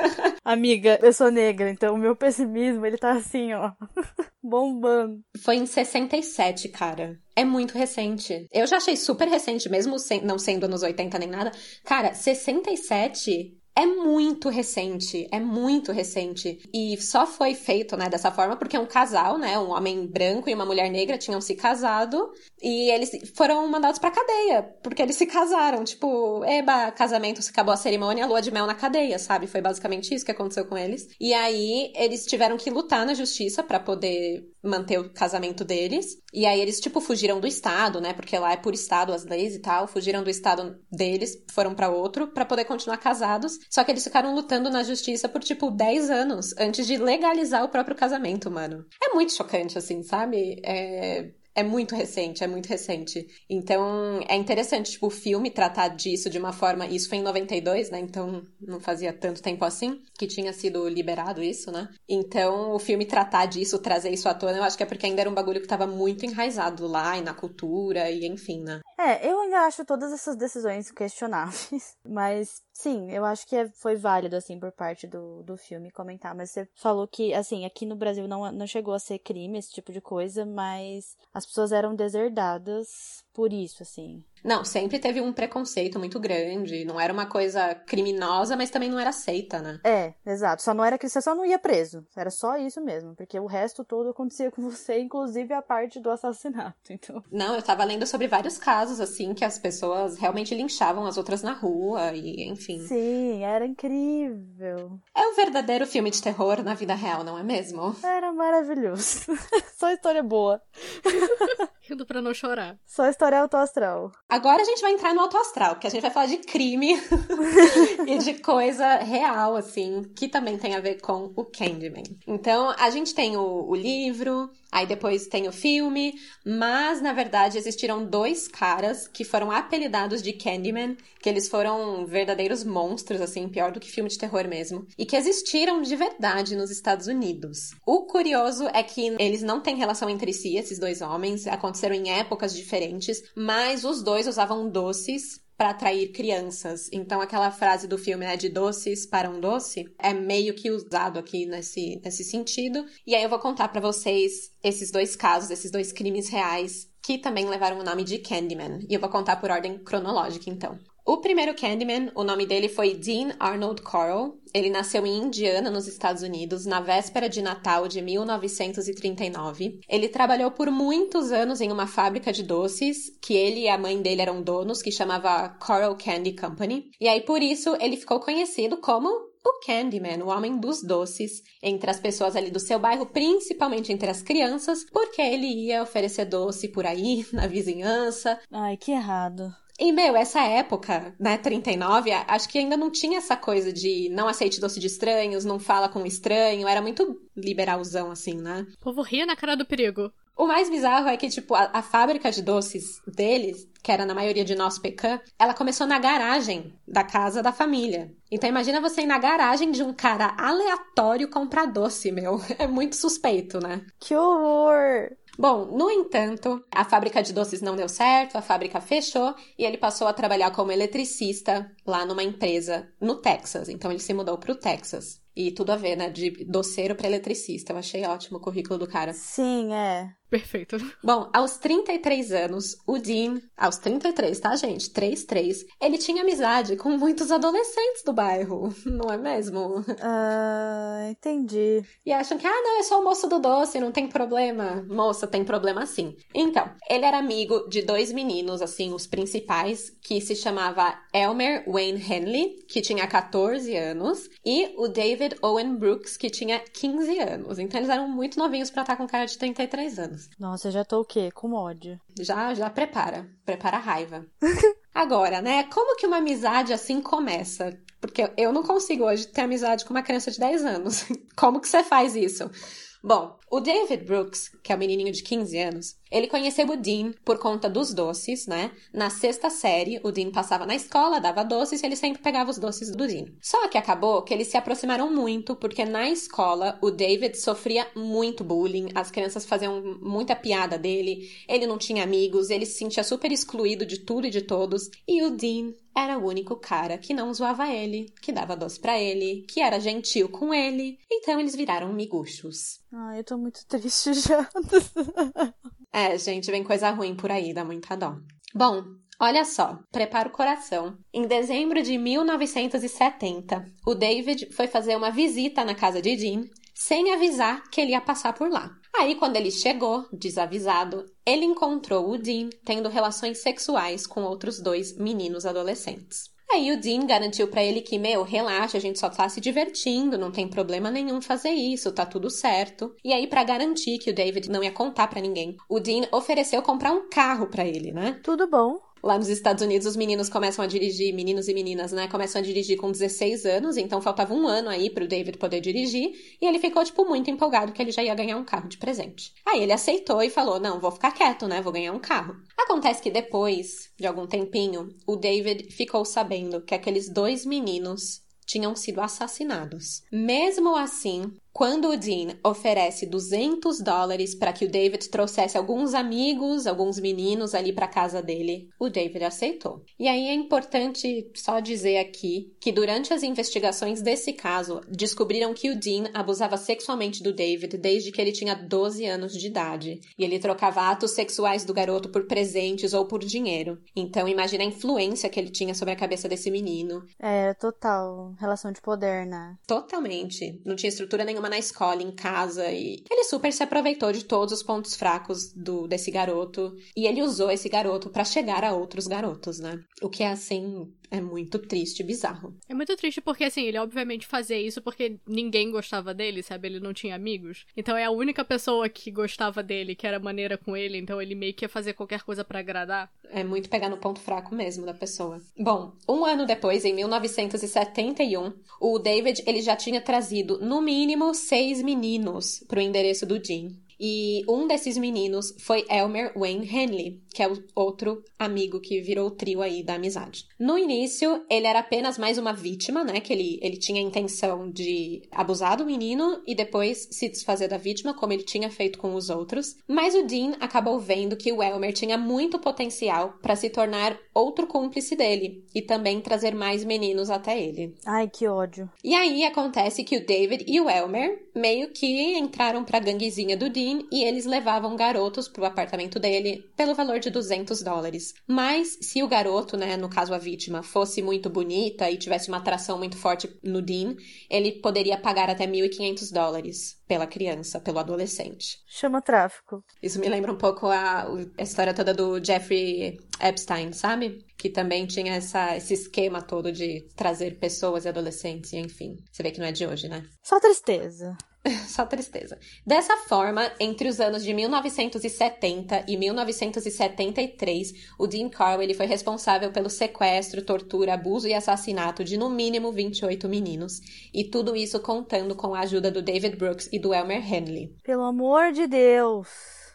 Amiga, eu sou negra, então o meu pessimismo, ele tá assim, ó, bombando. Foi em sessenta e sete, cara. É muito recente. Eu já achei super recente, mesmo sem, não sendo anos oitenta nem nada. Cara, sessenta e sete... é muito recente, é muito recente. E só foi feito, né, dessa forma porque um casal, né, um homem branco e uma mulher negra tinham se casado e eles foram mandados pra cadeia, porque eles se casaram, tipo, eba, casamento, acabou a cerimônia, lua de mel na cadeia, sabe? Foi basicamente isso que aconteceu com eles. E aí, eles tiveram que lutar na justiça pra poder manter o casamento deles. E aí, eles, tipo, fugiram do estado, né, porque lá é por estado as leis e tal, fugiram do estado deles, foram pra outro, pra poder continuar casados. Só que eles ficaram lutando na justiça por, tipo, dez anos antes de legalizar o próprio casamento, mano. É muito chocante, assim, sabe? É... É muito recente, é muito recente. Então, é interessante, tipo, o filme tratar disso de uma forma... Isso foi em noventa e dois, né? Então, não fazia tanto tempo assim que tinha sido liberado isso, né? Então, o filme tratar disso, trazer isso à tona, eu acho que é porque ainda era um bagulho que tava muito enraizado lá, e na cultura, e enfim, né? É, eu ainda acho todas essas decisões questionáveis, mas sim, eu acho que foi válido, assim, por parte do, do filme comentar, mas você falou que, assim, aqui no Brasil não, não chegou a ser crime, esse tipo de coisa, mas as pessoas eram deserdadas por isso, assim. Não, sempre teve um preconceito muito grande, não era uma coisa criminosa, mas também não era aceita, né? É, exato, só não era que você só não ia preso, era só isso mesmo, porque o resto todo acontecia com você, inclusive a parte do assassinato, então... Não, eu tava lendo sobre vários casos, assim, que as pessoas realmente linchavam as outras na rua, e enfim. Sim, era incrível. É um verdadeiro filme de terror na vida real, não é mesmo? Era maravilhoso. Só história boa. Rindo pra não chorar. Só história autoastral. Agora a gente vai entrar no auto astral, porque a gente vai falar de crime e de coisa real, assim, que também tem a ver com o Candyman. Então, a gente tem o, o livro, aí depois tem o filme, mas, na verdade, existiram dois caras que foram apelidados de Candyman, que eles foram verdadeiros monstros, assim, pior do que filme de terror mesmo, e que existiram de verdade nos Estados Unidos. O curioso é que eles não têm relação entre si, esses dois homens, aconteceram em épocas diferentes, mas os dois usavam doces para atrair crianças. Então, aquela frase do filme, né, de doces para um doce, é meio que usado aqui nesse, nesse sentido. E aí eu vou contar para vocês esses dois casos, esses dois crimes reais, que também levaram o nome de Candyman. E eu vou contar por ordem cronológica, então. O primeiro Candyman, o nome dele foi Dean Arnold Corll. Ele nasceu em Indiana, nos Estados Unidos, na véspera de Natal de mil novecentos e trinta e nove. Ele trabalhou por muitos anos em uma fábrica de doces, que ele e a mãe dele eram donos, que chamava Corll Candy Company. E aí, por isso, ele ficou conhecido como o Candyman, o homem dos doces, entre as pessoas ali do seu bairro, principalmente entre as crianças, porque ele ia oferecer doce por aí, na vizinhança. Ai, que errado. E, meu, essa época, né, trinta e nove, acho que ainda não tinha essa coisa de não aceite doce de estranhos, não fala com estranho, era muito liberalzão, assim, né? O povo ria na cara do perigo. O mais bizarro é que, tipo, a, a fábrica de doces deles que era na maioria de Nosso Pecan, ela começou na garagem da casa da família. Então imagina você ir na garagem de um cara aleatório comprar doce, meu. É muito suspeito, né? Que horror! Bom, no entanto, a fábrica de doces não deu certo, a fábrica fechou e ele passou a trabalhar como eletricista lá numa empresa no Texas. Então ele se mudou pro Texas. E tudo a ver, né? De doceiro pra eletricista. Eu achei ótimo o currículo do cara. Sim, é. Perfeito. Bom, aos trinta e três anos, o Dean, aos trinta e três, tá, gente? três três, ele tinha amizade com muitos adolescentes do bairro, não é mesmo? Ah, entendi. E acham que, ah, não, é só o moço do doce, não tem problema. Moça, tem problema sim. Então, ele era amigo de dois meninos, assim, os principais, que se chamava Elmer Wayne Henley, que tinha catorze anos, e o David Owen Brooks, que tinha quinze anos. Então, eles eram muito novinhos pra estar com cara de trinta e três anos. Nossa, eu já tô o quê? Com ódio. Já, já prepara. Prepara a raiva. Agora, né? Como que uma amizade assim começa? Porque eu não consigo hoje ter amizade com uma criança de dez anos. Como que você faz isso? Bom, o David Brooks, que é o menininho de quinze anos, ele conheceu o Dean por conta dos doces, né? Na sexta série, o Dean passava na escola, dava doces e ele sempre pegava os doces do Dean. Só que acabou que eles se aproximaram muito, porque na escola o David sofria muito bullying, as crianças faziam muita piada dele, ele não tinha amigos, ele se sentia super excluído de tudo e de todos, e o Dean era o único cara que não zoava ele, que dava doce pra ele, que era gentil com ele, então eles viraram miguxos. Ai, eu tô muito triste já. É, gente, vem coisa ruim por aí, dá muita dó. Bom, olha só, prepara o coração. Em dezembro de mil novecentos e setenta, o David foi fazer uma visita na casa de Dean, sem avisar que ele ia passar por lá. Aí, quando ele chegou, desavisado, ele encontrou o Dean tendo relações sexuais com outros dois meninos adolescentes. Aí o Dean garantiu pra ele que, meu, relaxa, a gente só tá se divertindo, não tem problema nenhum fazer isso, tá tudo certo. E aí, pra garantir que o David não ia contar pra ninguém, o Dean ofereceu comprar um carro pra ele, né? Tudo bom. Lá nos Estados Unidos, os meninos começam a dirigir, meninos e meninas, né? Começam a dirigir com dezesseis anos, então faltava um ano aí pro David poder dirigir. E ele ficou, tipo, muito empolgado que ele já ia ganhar um carro de presente. Aí ele aceitou e falou, não, vou ficar quieto, né? Vou ganhar um carro. Acontece que depois de algum tempinho, o David ficou sabendo que aqueles dois meninos tinham sido assassinados. Mesmo assim, quando o Dean oferece duzentos dólares para que o David trouxesse alguns amigos, alguns meninos ali para casa dele, o David aceitou. E aí é importante só dizer aqui que durante as investigações desse caso, descobriram que o Dean abusava sexualmente do David desde que ele tinha doze anos de idade. E ele trocava atos sexuais do garoto por presentes ou por dinheiro. Então imagina a influência que ele tinha sobre a cabeça desse menino. É, total. Relação de poder, né? Totalmente. Não tinha estrutura nenhuma na escola, em casa, e ele super se aproveitou de todos os pontos fracos do, desse garoto, e ele usou esse garoto pra chegar a outros garotos, né? O que é, assim, é muito triste e bizarro. É muito triste porque, assim, ele obviamente fazia isso porque ninguém gostava dele, sabe? Ele não tinha amigos. Então é a única pessoa que gostava dele, que era maneira com ele, então ele meio que ia fazer qualquer coisa pra agradar. É muito pegar no ponto fraco mesmo da pessoa. Bom, um ano depois, em mil novecentos e setenta e um, o David, ele já tinha trazido, no mínimo, seis meninos pro endereço do Dean. E um desses meninos foi Elmer Wayne Henley, que é o outro amigo que virou o trio aí da amizade. No início, ele era apenas mais uma vítima, né? Que ele, ele tinha a intenção de abusar do menino e depois se desfazer da vítima, como ele tinha feito com os outros. Mas o Dean acabou vendo que o Elmer tinha muito potencial para se tornar outro cúmplice dele e também trazer mais meninos até ele. Ai, que ódio. E aí acontece que o David e o Elmer meio que entraram pra ganguezinha do Dean e eles levavam garotos pro apartamento dele pelo valor de duzentos dólares. Mas se o garoto, né, no caso a vítima, fosse muito bonita e tivesse uma atração muito forte no Dean, ele poderia pagar até mil e quinhentos dólares pela criança, pelo adolescente. Chama tráfico. Isso me lembra um pouco a, a história toda do Jeffrey Epstein, sabe? Que também tinha essa, esse esquema todo de trazer pessoas e adolescentes, e enfim. Você vê que não é de hoje, né? Só tristeza. Só tristeza. Dessa forma, entre os anos de mil novecentos e setenta e mil novecentos e setenta e três, o Dean Carl ele foi responsável pelo sequestro, tortura, abuso e assassinato de no mínimo vinte e oito meninos. E tudo isso contando com a ajuda do David Brooks e do Elmer Henley. Pelo amor de Deus.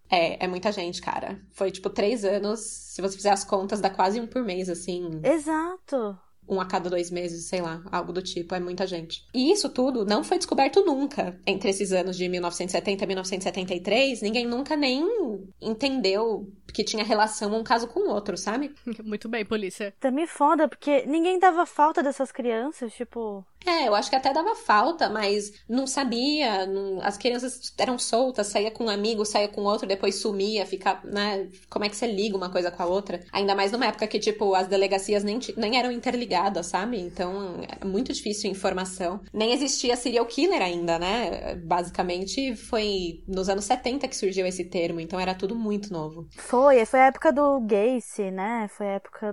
É, é muita gente, cara. Foi, tipo, três anos. Se você fizer as contas, dá quase um por mês, assim. Exato. Um a cada dois meses, sei lá, algo do tipo, é muita gente. E isso tudo não foi descoberto nunca. Entre esses anos de mil novecentos e setenta e mil novecentos e setenta e três, ninguém nunca nem entendeu que tinha relação um caso com o outro, sabe? Muito bem, polícia. Tá me foda, porque ninguém dava falta dessas crianças, tipo... É, eu acho que até dava falta, mas não sabia, não... as crianças eram soltas, saía com um amigo, saía com outro, depois sumia, fica, né, como é que você liga uma coisa com a outra? Ainda mais numa época que, tipo, as delegacias nem, t... nem eram interligadas, sabe? Então, é muito difícil a informação. Nem existia serial killer ainda, né? Basicamente, foi nos anos setenta que surgiu esse termo, então era tudo muito novo. Foi, foi a época do Gacy, né? Foi a época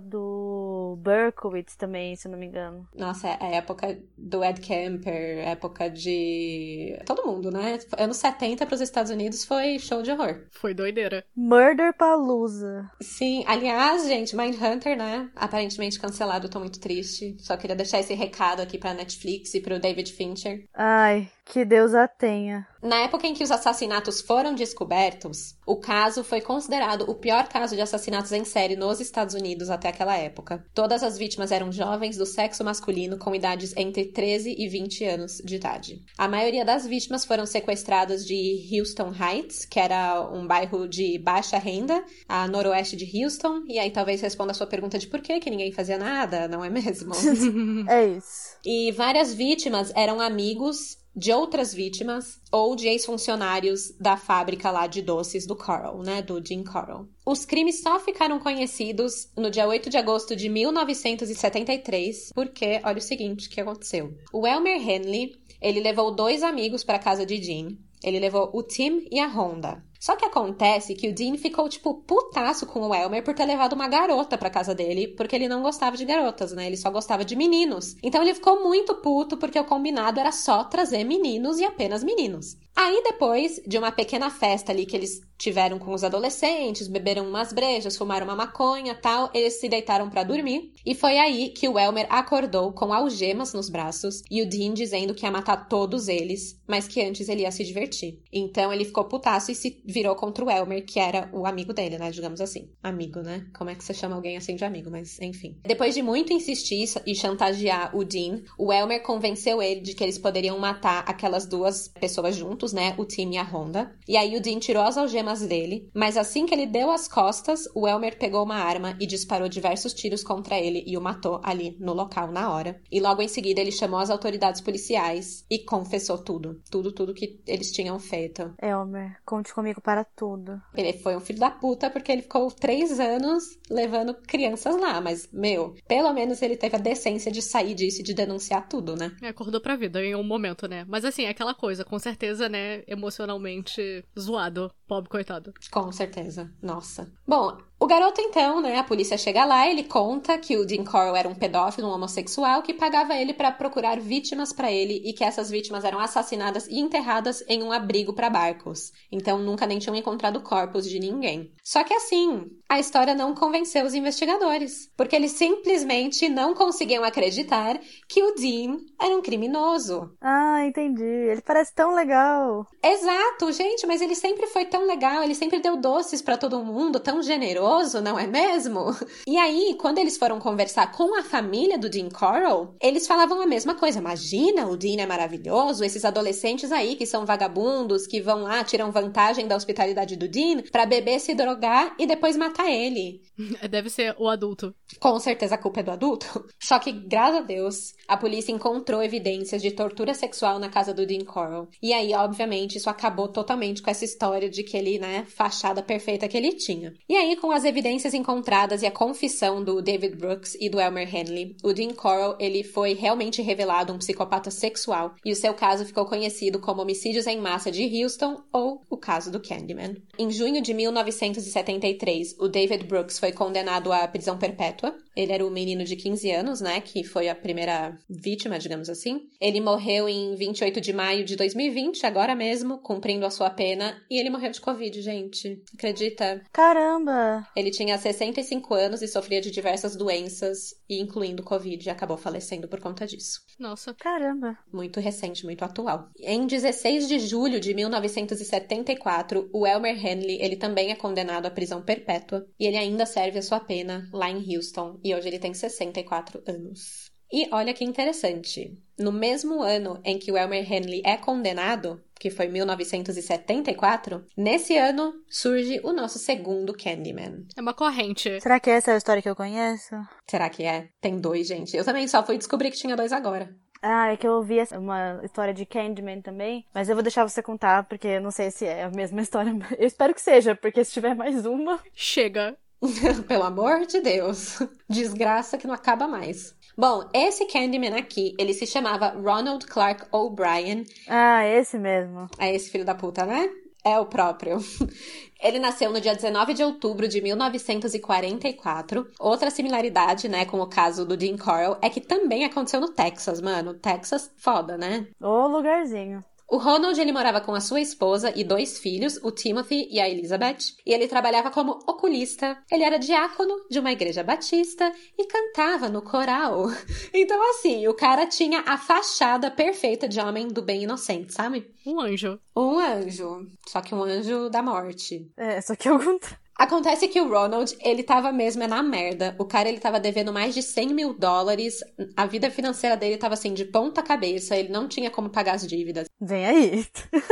do Berkowitz também, se não me engano. Nossa, é a época do Ed Kemper, época de... todo mundo, né? Anos setenta para os Estados Unidos foi show de horror. Foi doideira. Murderpalooza. Sim, aliás, gente, Mindhunter, né? Aparentemente cancelado, tô muito triste. Só queria deixar esse recado aqui pra Netflix e pro David Fincher. Ai, que Deus a tenha. Na época em que os assassinatos foram descobertos, o caso foi considerado o pior caso de assassinatos em série nos Estados Unidos até aquela época. Todas as vítimas eram jovens do sexo masculino com idades entre treze e vinte anos de idade. A maioria das vítimas foram sequestradas de Houston Heights, que era um bairro de baixa renda, a noroeste de Houston, e aí talvez responda a sua pergunta de por que que ninguém fazia nada, não é mesmo? É isso. E várias vítimas eram amigos de outras vítimas ou de ex-funcionários da fábrica lá de doces do Carl, né, do Dean Carl. Os crimes só ficaram conhecidos no dia oito de agosto de mil novecentos e setenta e três, porque, olha o seguinte que aconteceu. O Elmer Henley, ele levou dois amigos para casa de Dean. Ele levou o Tim e a Rhonda. Só que acontece que o Dean ficou, tipo, putaço com o Elmer por ter levado uma garota pra casa dele, porque ele não gostava de garotas, né? Ele só gostava de meninos. Então ele ficou muito puto porque o combinado era só trazer meninos e apenas meninos. Aí depois de uma pequena festa ali que eles tiveram com os adolescentes, beberam umas brejas, fumaram uma maconha e tal, eles se deitaram pra dormir. E foi aí que o Elmer acordou com algemas nos braços e o Dean dizendo que ia matar todos eles, mas que antes ele ia se divertir. Então ele ficou putaço e se virou contra o Elmer, que era o amigo dele, né? Digamos assim. Amigo, né? Como é que você chama alguém assim de amigo? Mas, enfim. Depois de muito insistir e chantagear o Dean, o Elmer convenceu ele de que eles poderiam matar aquelas duas pessoas juntos, né? O Tim e a Rhonda. E aí o Dean tirou as algemas dele, mas assim que ele deu as costas, o Elmer pegou uma arma e disparou diversos tiros contra ele e o matou ali no local, na hora. E logo em seguida ele chamou as autoridades policiais e confessou tudo. Tudo, tudo que eles tinham feito. Elmer, conte comigo para tudo. Ele foi um filho da puta porque ele ficou três anos levando crianças lá, mas, meu, pelo menos ele teve a decência de sair disso e de denunciar tudo, né? É, acordou pra vida em um momento, né? Mas assim, é aquela coisa, com certeza, né, emocionalmente zoado. Pobre coitado. Com certeza. Nossa. Bom, o garoto então, né, a polícia chega lá, ele conta que o Dean Corll era um pedófilo, um homossexual que pagava ele pra procurar vítimas pra ele e que essas vítimas eram assassinadas e enterradas em um abrigo pra barcos. Então nunca nem tinham encontrado corpos de ninguém. Só que assim, a história não convenceu os investigadores, porque eles simplesmente não conseguiam acreditar que o Dean era um criminoso. Ah, entendi. Ele parece tão legal. Exato, gente, mas ele sempre foi tão legal, ele sempre deu doces pra todo mundo, tão generoso, não é mesmo? E aí, quando eles foram conversar com a família do Dean Corll, eles falavam a mesma coisa. Imagina, o Dean é maravilhoso, esses adolescentes aí que são vagabundos, que vão lá, tiram vantagem da hospitalidade do Dean pra beber, se drogar e depois matar ele. Deve ser o adulto. Com certeza a culpa é do adulto. Só que, graças a Deus, a polícia encontrou evidências de tortura sexual na casa do Dean Corll. E aí, obviamente, isso acabou totalmente com essa história de que ele, né, fachada perfeita que ele tinha. E aí, com as evidências encontradas e a confissão do David Brooks e do Elmer Henley, o Dean Corll, ele foi realmente revelado um psicopata sexual e o seu caso ficou conhecido como homicídios em massa de Houston ou o caso do Candyman. Em junho de mil novecentos e setenta e três, o David Brooks foi condenado à prisão perpétua. Ele era um menino de quinze anos, né, que foi a primeira vítima, digamos assim. Ele morreu em vinte e oito de maio de dois mil e vinte, agora mesmo, cumprindo a sua pena, e ele morreu de Covid, gente. Acredita? Caramba! Ele tinha sessenta e cinco anos e sofria de diversas doenças, incluindo Covid, e acabou falecendo por conta disso. Nossa. Caramba. Muito recente, muito atual. Em dezesseis de julho de mil novecentos e setenta e quatro, o Elmer Henley, ele também é condenado à prisão perpétua, e ele ainda serve a sua pena lá em Houston, e hoje ele tem sessenta e quatro anos. E olha que interessante, no mesmo ano em que o Elmer Henley é condenado, que foi mil novecentos e setenta e quatro, nesse ano surge o nosso segundo Candyman. É uma corrente. Será que essa é a história que eu conheço? Será que é? Tem dois, gente. Eu também só fui descobrir que tinha dois agora. Ah, é que eu ouvi uma história de Candyman também, mas eu vou deixar você contar, porque eu não sei se é a mesma história. Eu espero que seja, porque se tiver mais uma... Chega. Pelo amor de Deus. Desgraça que não acaba mais. Bom, esse Candyman aqui, ele se chamava Ronald Clark O'Brien. Ah, esse mesmo. É esse filho da puta, né? É o próprio. Ele nasceu no dia dezenove de outubro de mil novecentos e quarenta e quatro. Outra similaridade, né, com o caso do Dean Corll é que também aconteceu no Texas, mano. Texas, foda, né? Ô lugarzinho. O Ronald, ele morava com a sua esposa e dois filhos, o Timothy e a Elizabeth, e ele trabalhava como oculista. Ele era diácono de uma igreja batista e cantava no coral. Então, assim, o cara tinha a fachada perfeita de homem do bem inocente, sabe? Um anjo. Um anjo. Só que um anjo da morte. É, só que algum... Acontece que o Ronald, ele tava mesmo é na merda. O cara, ele tava devendo mais de cem mil dólares. A vida financeira dele tava assim, de ponta cabeça. Ele não tinha como pagar as dívidas. Vem aí.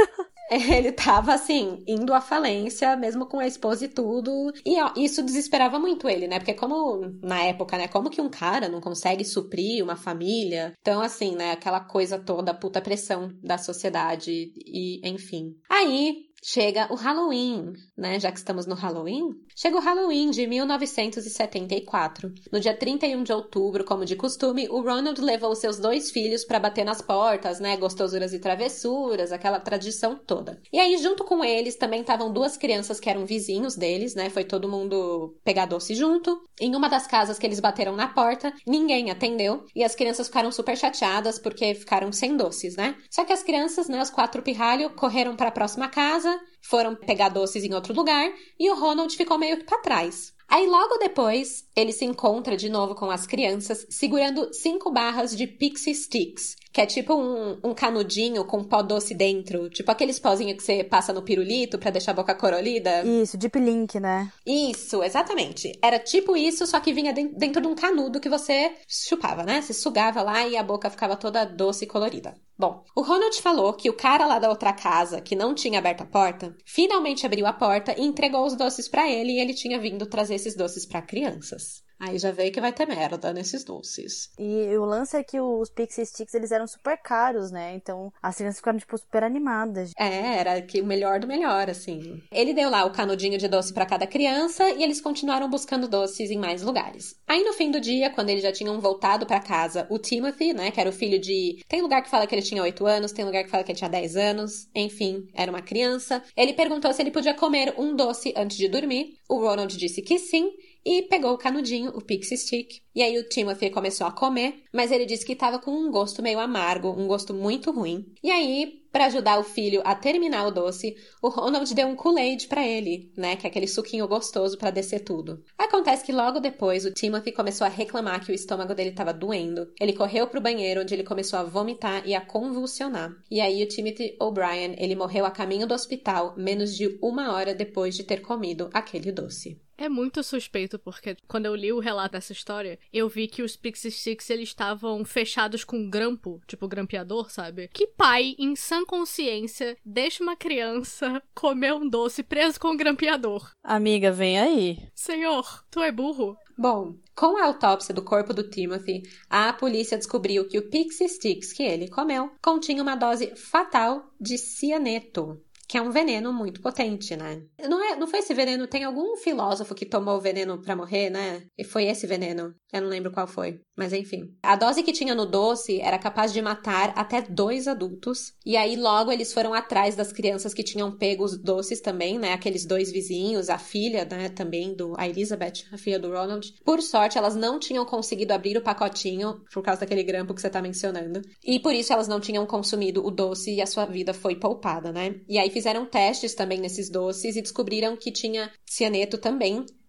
Ele tava, assim, indo à falência, mesmo com a esposa e tudo. E ó, isso desesperava muito ele, né? Porque como, na época, né? Como que um cara não consegue suprir uma família? Então, assim, né? Aquela coisa toda, a puta pressão da sociedade e, enfim. Aí... chega o Halloween, né? Já que estamos no Halloween. Chega o Halloween de mil novecentos e setenta e quatro. No dia trinta e um de outubro, como de costume, o Ronald levou seus dois filhos pra bater nas portas, né? Gostosuras e travessuras, aquela tradição toda. E aí, junto com eles, também estavam duas crianças que eram vizinhos deles, né? Foi todo mundo pegar doce junto. Em uma das casas que eles bateram na porta, ninguém atendeu. E as crianças ficaram super chateadas porque ficaram sem doces, né? Só que as crianças, né? Os quatro pirralhos, correram pra próxima casa, foram pegar doces em outro lugar e o Ronald ficou meio que pra trás. Aí logo depois, ele se encontra de novo com as crianças segurando cinco barras de Pixie Sticks, que é tipo um, um canudinho com pó doce dentro, tipo aqueles pozinhos que você passa no pirulito pra deixar a boca corolida. Isso, Deep Link, né? Isso, exatamente. Era tipo isso, só que vinha dentro de um canudo que você chupava, né? Você sugava lá e a boca ficava toda doce e colorida. Bom, o Ronald falou que o cara lá da outra casa, que não tinha aberto a porta, finalmente abriu a porta e entregou os doces pra ele e ele tinha vindo trazer esses doces pra crianças. Aí já veio que vai ter merda nesses doces. E o lance é que os Pixie Sticks, eles eram super caros, né? Então, as crianças ficaram, tipo, super animadas. É, era que o melhor do melhor, assim. Ele deu lá o canudinho de doce pra cada criança e eles continuaram buscando doces em mais lugares. Aí, no fim do dia, quando eles já tinham voltado pra casa, o Timothy, né, que era o filho de... Tem lugar que fala que ele tinha oito anos, tem lugar que fala que ele tinha dez anos. Enfim, era uma criança. Ele perguntou se ele podia comer um doce antes de dormir. O Ronald disse que sim. E pegou o canudinho, o Pixie Stick. E aí o Timothy começou a comer, mas ele disse que tava com um gosto meio amargo, um gosto muito ruim. E aí, pra ajudar o filho a terminar o doce, o Ronald deu um Kool-Aid pra ele, né? Que é aquele suquinho gostoso pra descer tudo. Acontece que logo depois, o Timothy começou a reclamar que o estômago dele tava doendo. Ele correu pro banheiro, onde ele começou a vomitar e a convulsionar. E aí o Timothy O'Brien, ele morreu a caminho do hospital, menos de uma hora depois de ter comido aquele doce. É muito suspeito, porque quando eu li o relato dessa história, eu vi que os Pixie Sticks, eles estavam fechados com grampo, tipo grampeador, sabe? Que pai, em sã consciência, deixa uma criança comer um doce preso com um grampeador? Amiga, vem aí. Senhor, tu é burro? Bom, com a autópsia do corpo do Timothy, a polícia descobriu que o Pixie Sticks que ele comeu continha uma dose fatal de cianeto, que é um veneno muito potente, né? Não, é, não foi esse veneno, tem algum filósofo que tomou o veneno pra morrer, né? E foi esse veneno. Eu não lembro qual foi, mas enfim. A dose que tinha no doce era capaz de matar até dois adultos. E aí logo eles foram atrás das crianças que tinham pego os doces também, né? Aqueles dois vizinhos, a filha, né? Também do... a Elizabeth, a filha do Ronald. Por sorte, elas não tinham conseguido abrir o pacotinho, por causa daquele grampo que você tá mencionando. E por isso elas não tinham consumido o doce e a sua vida foi poupada, né? E aí fizeram testes também nesses doces e descobriram que tinha cianeto também.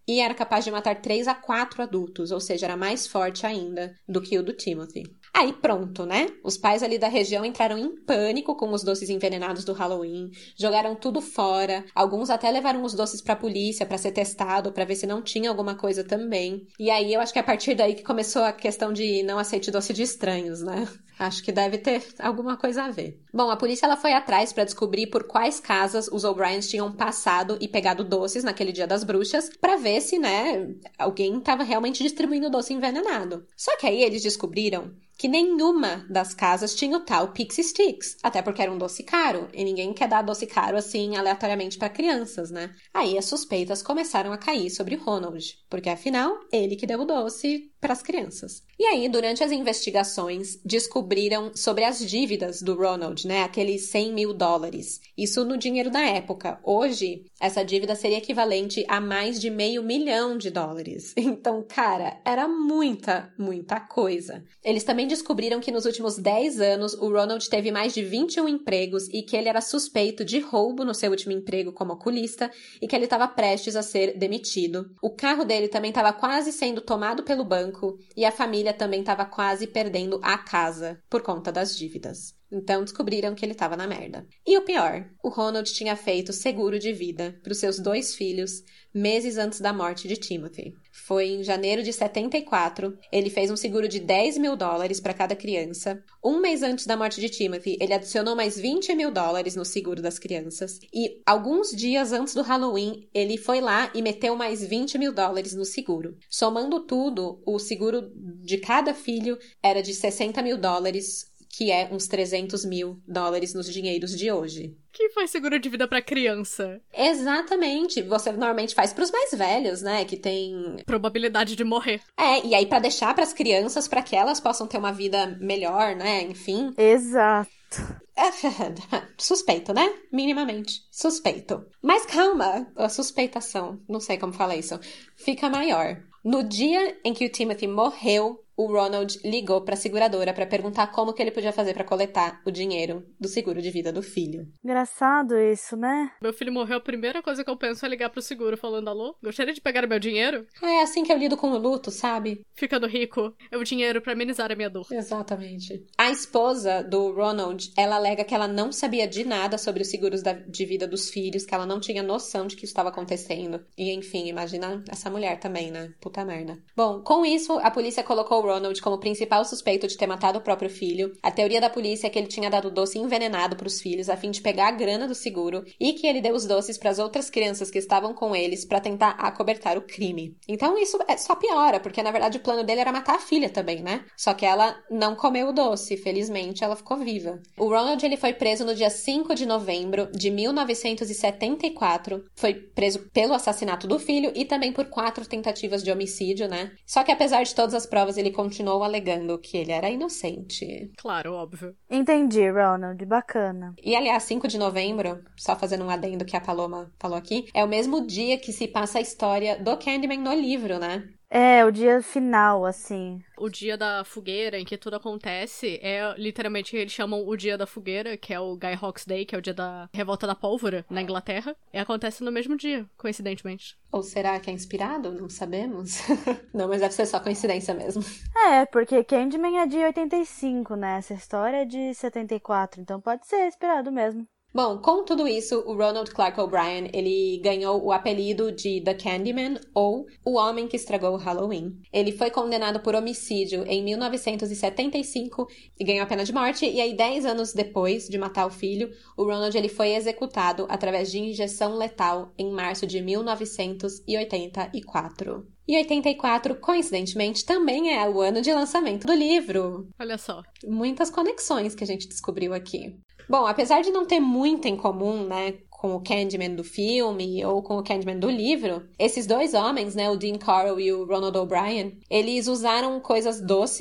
e era capaz de matar três a quatro adultos, ou seja, era mais forte ainda do que o do Timothy. Aí pronto, né? Os pais ali da região entraram em pânico com os doces envenenados do Halloween, jogaram tudo fora, alguns até levaram os doces pra polícia pra ser testado, pra ver se não tinha alguma coisa também. E aí eu acho que é a partir daí que começou a questão de não aceite doce de estranhos, né? Acho que deve ter alguma coisa a ver. Bom, a polícia ela foi atrás pra descobrir por quais casas os O'Briens tinham passado e pegado doces naquele dia das bruxas, pra ver se, né, alguém tava realmente distribuindo doce envenenado. Só que aí eles descobriram que nenhuma das casas tinha o tal Pixie Sticks, até porque era um doce caro, e ninguém quer dar doce caro assim aleatoriamente para crianças, né? Aí as suspeitas começaram a cair sobre o Ronald, porque afinal, ele que deu o doce para as crianças. E aí, durante as investigações, descobriram sobre as dívidas do Ronald, né? Aqueles cem mil dólares. Isso no dinheiro da época. Hoje, essa dívida seria equivalente a mais de meio milhão de dólares. Então, cara, era muita, muita coisa. Eles também descobriram que nos últimos dez anos, o Ronald teve mais de vinte e um empregos e que ele era suspeito de roubo no seu último emprego como oculista e que ele estava prestes a ser demitido. O carro dele também estava quase sendo tomado pelo banco e a família também estava quase perdendo a casa por conta das dívidas. Então descobriram que ele estava na merda. E o pior, o Ronald tinha feito seguro de vida para os seus dois filhos meses antes da morte de Timothy. Foi em janeiro de setenta e quatro, ele fez um seguro de dez mil dólares para cada criança. Um mês antes da morte de Timothy, ele adicionou mais vinte mil dólares no seguro das crianças. E alguns dias antes do Halloween, ele foi lá e meteu mais vinte mil dólares no seguro. Somando tudo, o seguro de cada filho era de sessenta mil dólares, que é uns trezentos mil dólares nos dinheiros de hoje. Que foi seguro de vida pra criança? Exatamente. Você normalmente faz pros mais velhos, né? Que tem probabilidade de morrer. É, e aí pra deixar pras crianças, pra que elas possam ter uma vida melhor, né? Enfim. Exato. É, suspeito, né? Minimamente. Suspeito. Mas calma, a suspeitação, não sei como falar isso, fica maior. No dia em que o Timothy morreu, o Ronald ligou para a seguradora para perguntar como que ele podia fazer para coletar o dinheiro do seguro de vida do filho. Engraçado isso, né? Meu filho morreu, a primeira coisa que eu penso é ligar pro seguro falando: alô, gostaria de pegar o meu dinheiro? É assim que eu lido com o luto, sabe? Ficando rico, é o dinheiro para amenizar a minha dor. Exatamente. A esposa do Ronald, ela alega que ela não sabia de nada sobre os seguros da, de vida dos filhos, que ela não tinha noção de que isso estava acontecendo. E enfim, imagina essa mulher também, né? Puta merda. Bom, com isso, a polícia colocou o Ronald como principal suspeito de ter matado o próprio filho. A teoria da polícia é que ele tinha dado doce envenenado para os filhos a fim de pegar a grana do seguro e que ele deu os doces para as outras crianças que estavam com eles para tentar acobertar o crime. Então isso só piora, porque na verdade o plano dele era matar a filha também, né? Só que ela não comeu o doce, felizmente ela ficou viva. O Ronald ele foi preso no dia cinco de novembro de mil novecentos e setenta e quatro. Foi preso pelo assassinato do filho e também por quatro tentativas de homicídio, né? Só que apesar de todas as provas, ele continuou alegando que ele era inocente. Claro, óbvio. Entendi, Ronald. Bacana. E, aliás, cinco de novembro, só fazendo um adendo que a Paloma falou aqui, é o mesmo dia que se passa a história do Candyman no livro, né? É, o dia final, assim. O dia da fogueira, em que tudo acontece, é literalmente, eles chamam o dia da fogueira, que é o Guy Fawkes Day, que é o dia da revolta da pólvora, na Inglaterra. E acontece no mesmo dia, coincidentemente. Ou será que é inspirado? Não sabemos. Não, mas deve ser só coincidência mesmo. É, porque Candyman é de oitenta e cinco, né? Essa história é de setenta e quatro, então pode ser inspirado mesmo. Bom, com tudo isso, o Ronald Clark O'Brien, ele ganhou o apelido de The Candyman, ou o Homem que Estragou o Halloween. Ele foi condenado por homicídio em mil novecentos e setenta e cinco e ganhou a pena de morte, e aí dez anos depois de matar o filho, o Ronald ele foi executado através de injeção letal em março de mil novecentos e oitenta e quatro. E oitenta e quatro, coincidentemente, também é o ano de lançamento do livro. Olha só. Muitas conexões que a gente descobriu aqui. Bom, apesar de não ter muito em comum, né, com o Candyman do filme ou com o Candyman do livro, esses dois homens, né, o Dean Corll e o Ronald O'Brien, eles usaram coisas doces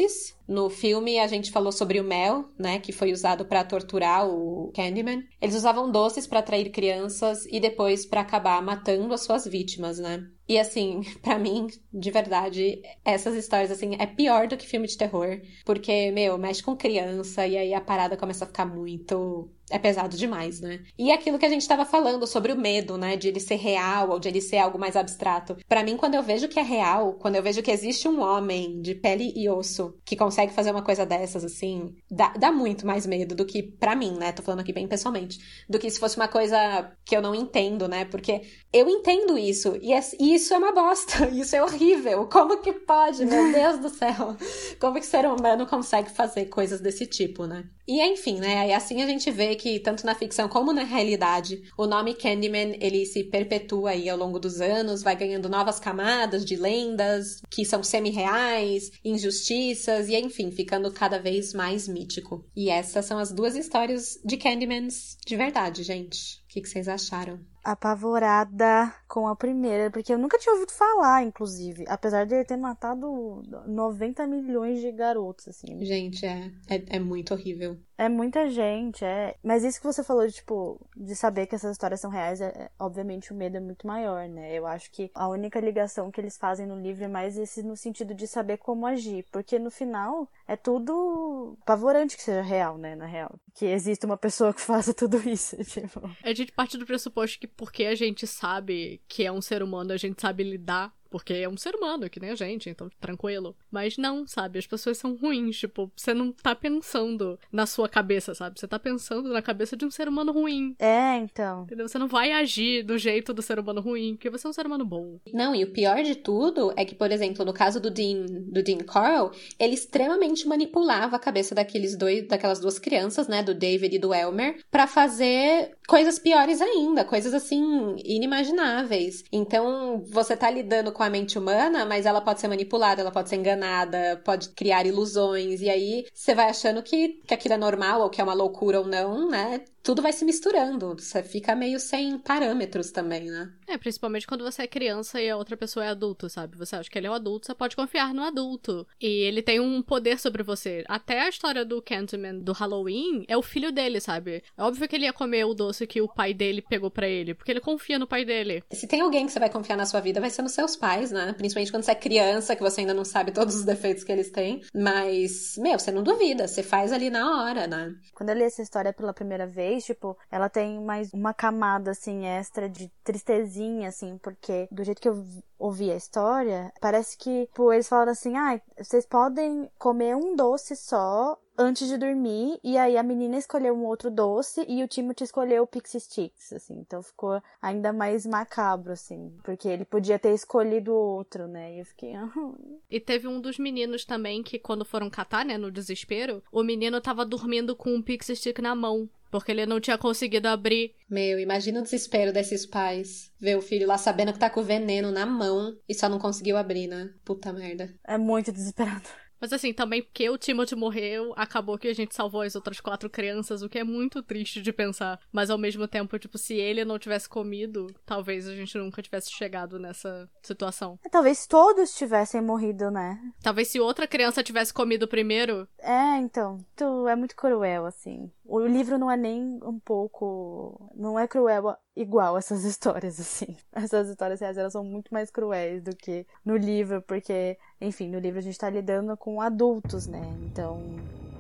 No filme, a gente falou sobre o mel, né, que foi usado pra torturar o Candyman. Eles usavam doces pra atrair crianças e depois pra acabar matando as suas vítimas, né? E assim, pra mim, de verdade, essas histórias, assim, é pior do que filme de terror. Porque, meu, mexe com criança e aí a parada começa a ficar muito... É pesado demais, né? E aquilo que a gente tava falando sobre o medo, né? De ele ser real ou de ele ser algo mais abstrato. Pra mim, quando eu vejo que é real, quando eu vejo que existe um homem de pele e osso que consegue fazer uma coisa dessas, assim, dá, dá muito mais medo do que, pra mim, né? Tô falando aqui bem pessoalmente. Do que se fosse uma coisa que eu não entendo, né? Porque eu entendo isso. E, é, e isso é uma bosta. Isso é horrível. Como que pode? Meu Deus do céu. Como que o ser humano consegue fazer coisas desse tipo, né? E enfim, né? E assim a gente vê que tanto na ficção como na realidade, o nome Candyman, ele se perpetua aí ao longo dos anos, vai ganhando novas camadas de lendas, que são semi-reais, injustiças, e enfim, ficando cada vez mais mítico. E essas são as duas histórias de Candymans de verdade, gente. O que, que vocês acharam? Apavorada com a primeira, porque eu nunca tinha ouvido falar, inclusive, apesar de ele ter matado noventa milhões de garotos, assim. Gente, é, é, é muito horrível. É muita gente, é. Mas isso que você falou, de, tipo, de saber que essas histórias são reais, é, é, obviamente o medo é muito maior, né? Eu acho que a única ligação que eles fazem no livro é mais esse no sentido de saber como agir, porque no final é tudo apavorante que seja real, né? Na real. Que existe uma pessoa que faça tudo isso, tipo. A gente parte do pressuposto que porque a gente sabe que é um ser humano, a gente sabe lidar. Porque é um ser humano, que nem a gente, então tranquilo. Mas não, sabe? As pessoas são ruins, tipo, você não tá pensando na sua cabeça, sabe? Você tá pensando na cabeça de um ser humano ruim. É, então. Entendeu? Você não vai agir do jeito do ser humano ruim, porque você é um ser humano bom. Não, e o pior de tudo é que, por exemplo, no caso do Dean, do Dean Corll, ele extremamente manipulava a cabeça daqueles dois, daquelas duas crianças, né? Do David e do Elmer, pra fazer coisas piores ainda, coisas assim, inimagináveis. Então, você tá lidando com a mente humana, mas ela pode ser manipulada, ela pode ser enganada, pode criar ilusões, e aí você vai achando que, que aquilo é normal, ou que é uma loucura ou não, né? Tudo vai se misturando, você fica meio sem parâmetros também, né? É, principalmente quando você é criança e a outra pessoa é adulto, sabe? Você acha que ele é um adulto, você pode confiar no adulto. E ele tem um poder sobre você. Até a história do Candyman do Halloween é o filho dele, sabe? É óbvio que ele ia comer o doce que o pai dele pegou pra ele, porque ele confia no pai dele. Se tem alguém que você vai confiar na sua vida, vai ser nos seus pais, né? Principalmente quando você é criança, que você ainda não sabe todos os defeitos que eles têm. Mas, meu, você não duvida, você faz ali na hora, né? Quando eu li essa história pela primeira vez, tipo, ela tem mais uma camada, assim, extra de tristezinha, assim, porque do jeito que eu ouvi a história, parece que, tipo, eles falaram assim, ah, vocês podem comer um doce só antes de dormir, e aí a menina escolheu um outro doce e o Timothy escolheu o Pixie Sticks, assim, então ficou ainda mais macabro, assim, porque ele podia ter escolhido outro, né, e eu fiquei... E teve um dos meninos também que quando foram catar, né, no desespero, o menino tava dormindo com um Pixie Stick na mão, porque ele não tinha conseguido abrir. Meu, imagina o desespero desses pais. Ver o filho lá sabendo que tá com o veneno na mão e só não conseguiu abrir, né? Puta merda. É muito desesperado. Mas assim, também porque o Timothy morreu, acabou que a gente salvou as outras quatro crianças, o que é muito triste de pensar. Mas ao mesmo tempo, tipo, se ele não tivesse comido, talvez a gente nunca tivesse chegado nessa situação. Talvez todos tivessem morrido, né? Talvez se outra criança tivesse comido primeiro. É, então. Tu é muito cruel, assim. O livro não é nem um pouco... Não é cruel igual essas histórias, assim. Essas histórias reais, elas são muito mais cruéis do que no livro, porque, enfim, no livro a gente tá lidando com adultos, né? Então...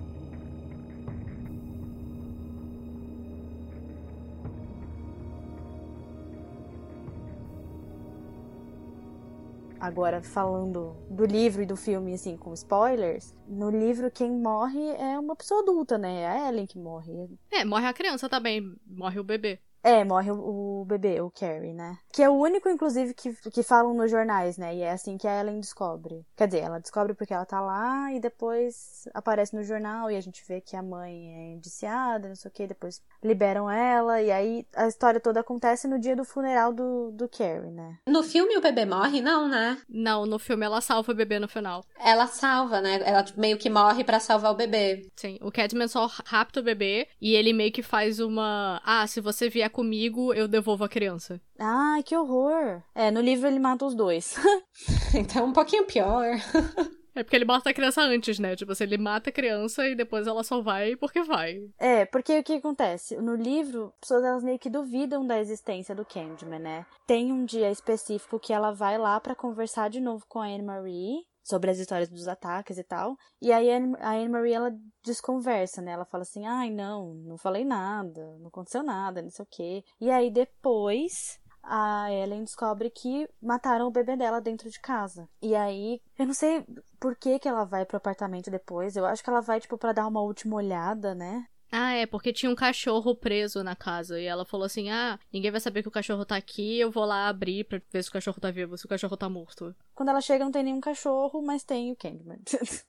Agora, falando do livro e do filme, assim, com spoilers, no livro quem morre é uma pessoa adulta, né? É a Ellen que morre. É, morre a criança também, morre o bebê. É, morre o, o bebê, o Carrie, né? Que é o único, inclusive, que, que falam nos jornais, né? E é assim que a Ellen descobre. Quer dizer, ela descobre porque ela tá lá e depois aparece no jornal e a gente vê que a mãe é indiciada, não sei o que, depois liberam ela e aí a história toda acontece no dia do funeral do, do Carrie, né? No filme o bebê morre? Não, né? Não, no filme ela salva o bebê no final. Ela salva, né? Ela meio que morre pra salvar o bebê. Sim, o Candyman só rapta o bebê e ele meio que faz uma... Ah, se você vier comigo, eu devolvo a criança. Ai, que horror. É, no livro ele mata os dois. Então um pouquinho pior. É porque ele mata a criança antes, né? Tipo assim, ele mata a criança e depois ela só vai porque vai. É, porque o que acontece? No livro, as pessoas elas meio que duvidam da existência do Candyman, né? Tem um dia específico que ela vai lá pra conversar de novo com a Anne-Marie sobre as histórias dos ataques e tal. E aí a Anne-Marie, ela desconversa, né? Ela fala assim, ai, não, não falei nada, não aconteceu nada, não sei o quê. E aí depois a Ellen descobre que mataram o bebê dela dentro de casa. E aí, eu não sei por que que ela vai pro apartamento depois. Eu acho que ela vai, tipo, pra dar uma última olhada, né? Ah, é, porque tinha um cachorro preso na casa. E ela falou assim, ah, ninguém vai saber que o cachorro tá aqui, eu vou lá abrir pra ver se o cachorro tá vivo, se o cachorro tá morto. Quando ela chega, não tem nenhum cachorro, mas tem o Candyman.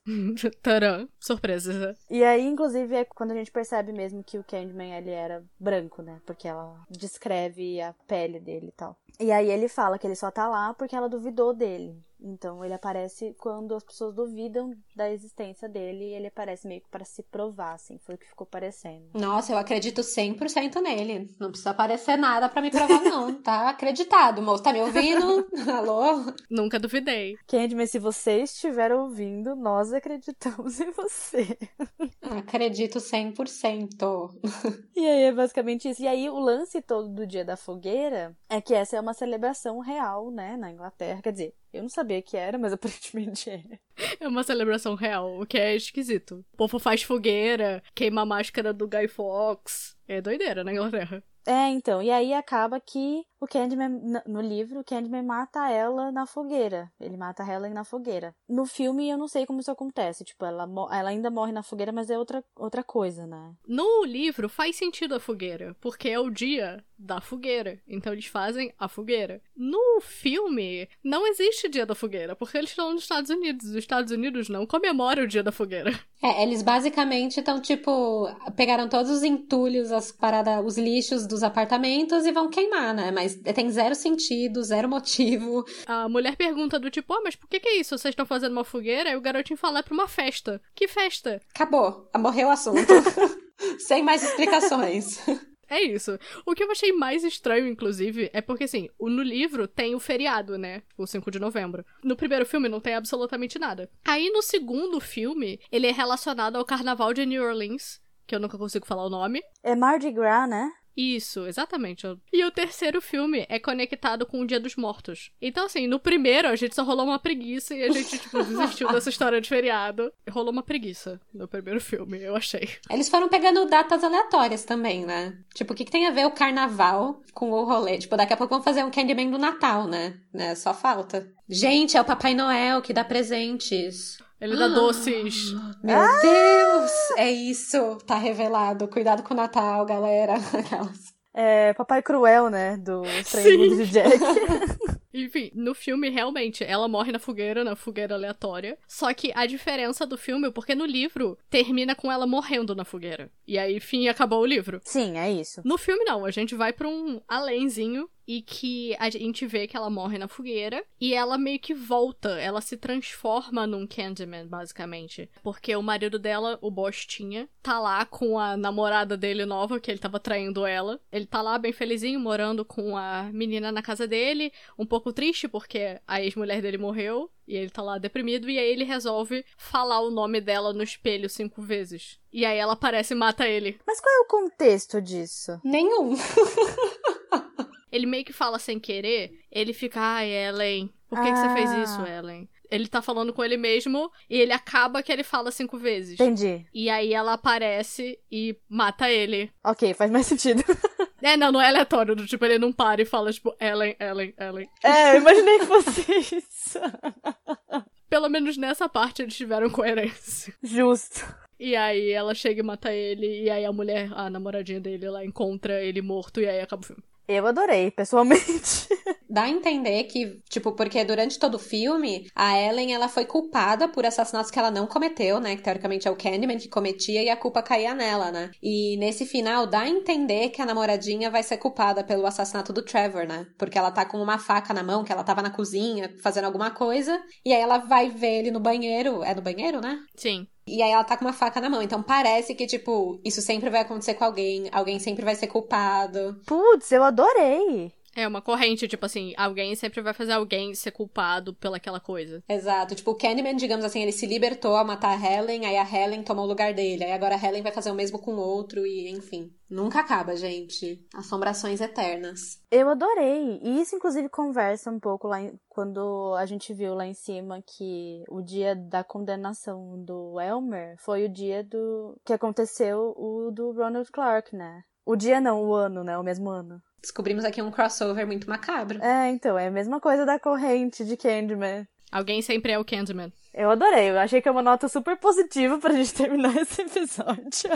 Tcharam, surpresa. E aí, inclusive, é quando a gente percebe mesmo que o Candyman, ele era branco, né? Porque ela descreve a pele dele e tal. E aí ele fala que ele só tá lá porque ela duvidou dele. Então ele aparece quando as pessoas duvidam da existência dele e ele aparece meio que para se provar, assim. Foi o que ficou parecendo. Nossa, eu acredito cem por cento nele. Não precisa aparecer nada pra me provar, não. Tá acreditado, moço. Tá me ouvindo? Alô? Nunca duvidei. Candyman, se você estiver ouvindo, nós acreditamos em você. Acredito cem por cento. E aí é basicamente isso. E aí o lance todo do Dia da Fogueira é que essa é uma celebração real, né, na Inglaterra. Quer dizer, eu não sabia que era, mas aparentemente é. É uma celebração real, o que é esquisito. O povo faz fogueira, queima a máscara do Guy Fawkes. É doideira na Inglaterra. É, então. E aí acaba que o Candyman, no livro, o Candyman mata ela na fogueira. Ele mata a Helen na fogueira. No filme, eu não sei como isso acontece. Tipo, ela, ela ainda morre na fogueira, mas é outra, outra coisa, né? No livro, faz sentido a fogueira, porque é o dia da fogueira. Então eles fazem a fogueira. No filme, não existe dia da fogueira, porque eles estão nos Estados Unidos. Os Estados Unidos não comemoram o dia da fogueira. É, eles basicamente estão, tipo, pegaram todos os entulhos, as paradas, os lixos dos apartamentos e vão queimar, né? Mas tem zero sentido, zero motivo. A mulher pergunta do tipo, ah, mas por que que é isso? Vocês estão fazendo uma fogueira? Aí o garotinho fala, é pra uma festa. Que festa? Acabou. Morreu o assunto. Sem mais explicações. É isso. O que eu achei mais estranho, inclusive, é porque, assim, no livro tem o feriado, né? O cinco de novembro. No primeiro filme não tem absolutamente nada. Aí, no segundo filme, ele é relacionado ao Carnaval de New Orleans, que eu nunca consigo falar o nome. É Mardi Gras, né? Isso, exatamente. E o terceiro filme é conectado com o Dia dos Mortos. Então, assim, no primeiro a gente só rolou uma preguiça e a gente, tipo, desistiu dessa história de feriado. Rolou uma preguiça no primeiro filme, eu achei. Eles foram pegando datas aleatórias também, né? Tipo, o que, que tem a ver o carnaval com o rolê? Tipo, daqui a pouco vão fazer um Candyman do Natal, né? né? Só falta. Gente, é o Papai Noel que dá presentes. Ele dá doces. Meu ah! Deus! É isso. Tá revelado. Cuidado com o Natal, galera. Aquelas. É Papai Cruel, né? Do Estranho Mundo de Jack. Enfim, no filme, realmente, ela morre na fogueira, na fogueira aleatória. Só que a diferença do filme, porque no livro, termina com ela morrendo na fogueira. E aí, fim, acabou o livro. Sim, é isso. No filme, não. A gente vai pra um alémzinho e que a gente vê que ela morre na fogueira e ela meio que volta, ela se transforma num Candyman, basicamente. Porque o marido dela, o Bostinha, tá lá com a namorada dele nova, que ele tava traindo ela. Ele tá lá bem felizinho, morando com a menina na casa dele, um pouco triste porque a ex-mulher dele morreu e ele tá lá deprimido, e aí ele resolve falar o nome dela no espelho cinco vezes. E aí ela aparece e mata ele. Mas qual é o contexto disso? Nenhum. Ele meio que fala sem querer, ele fica, ai, Ellen, por que, ah. que você fez isso, Ellen? Ele tá falando com ele mesmo e ele acaba que ele fala cinco vezes. Entendi. E aí ela aparece e mata ele. Ok, faz mais sentido. É, não, não é aleatório, do tipo, ele não para e fala, tipo, Ellen, Ellen, Ellen. É, eu imaginei que fosse isso. Pelo menos nessa parte eles tiveram coerência. Justo. E aí ela chega e mata ele, e aí a mulher, a namoradinha dele lá, encontra ele morto, e aí acaba o filme. Eu adorei, pessoalmente. Dá a entender que, tipo, porque durante todo o filme, a Ellen, ela foi culpada por assassinatos que ela não cometeu, né? Que teoricamente é o Candyman que cometia e a culpa caía nela, né? E nesse final, dá a entender que a namoradinha vai ser culpada pelo assassinato do Trevor, né? Porque ela tá com uma faca na mão, que ela tava na cozinha fazendo alguma coisa, e aí ela vai ver ele no banheiro. É no banheiro, né? Sim. E aí ela tá com uma faca na mão. Então parece que, tipo, isso sempre vai acontecer com alguém. Alguém sempre vai ser culpado. Putz, eu adorei. É uma corrente, tipo assim, alguém sempre vai fazer alguém ser culpado pelaquela coisa. Exato. Tipo, o Candyman, digamos assim, ele se libertou a matar a Helen, aí a Helen tomou o lugar dele. Aí agora a Helen vai fazer o mesmo com o outro e, enfim. Nunca acaba, gente. Assombrações eternas. Eu adorei. E isso, inclusive, conversa um pouco lá em, quando a gente viu lá em cima que o dia da condenação do Elmer foi o dia do que aconteceu o do Ronald Clark, né? O dia não, o ano, né? O mesmo ano. Descobrimos aqui um crossover muito macabro. É, então, é a mesma coisa da corrente de Candyman. Alguém sempre é o Candyman. Eu adorei, eu achei que é uma nota super positiva pra gente terminar esse episódio.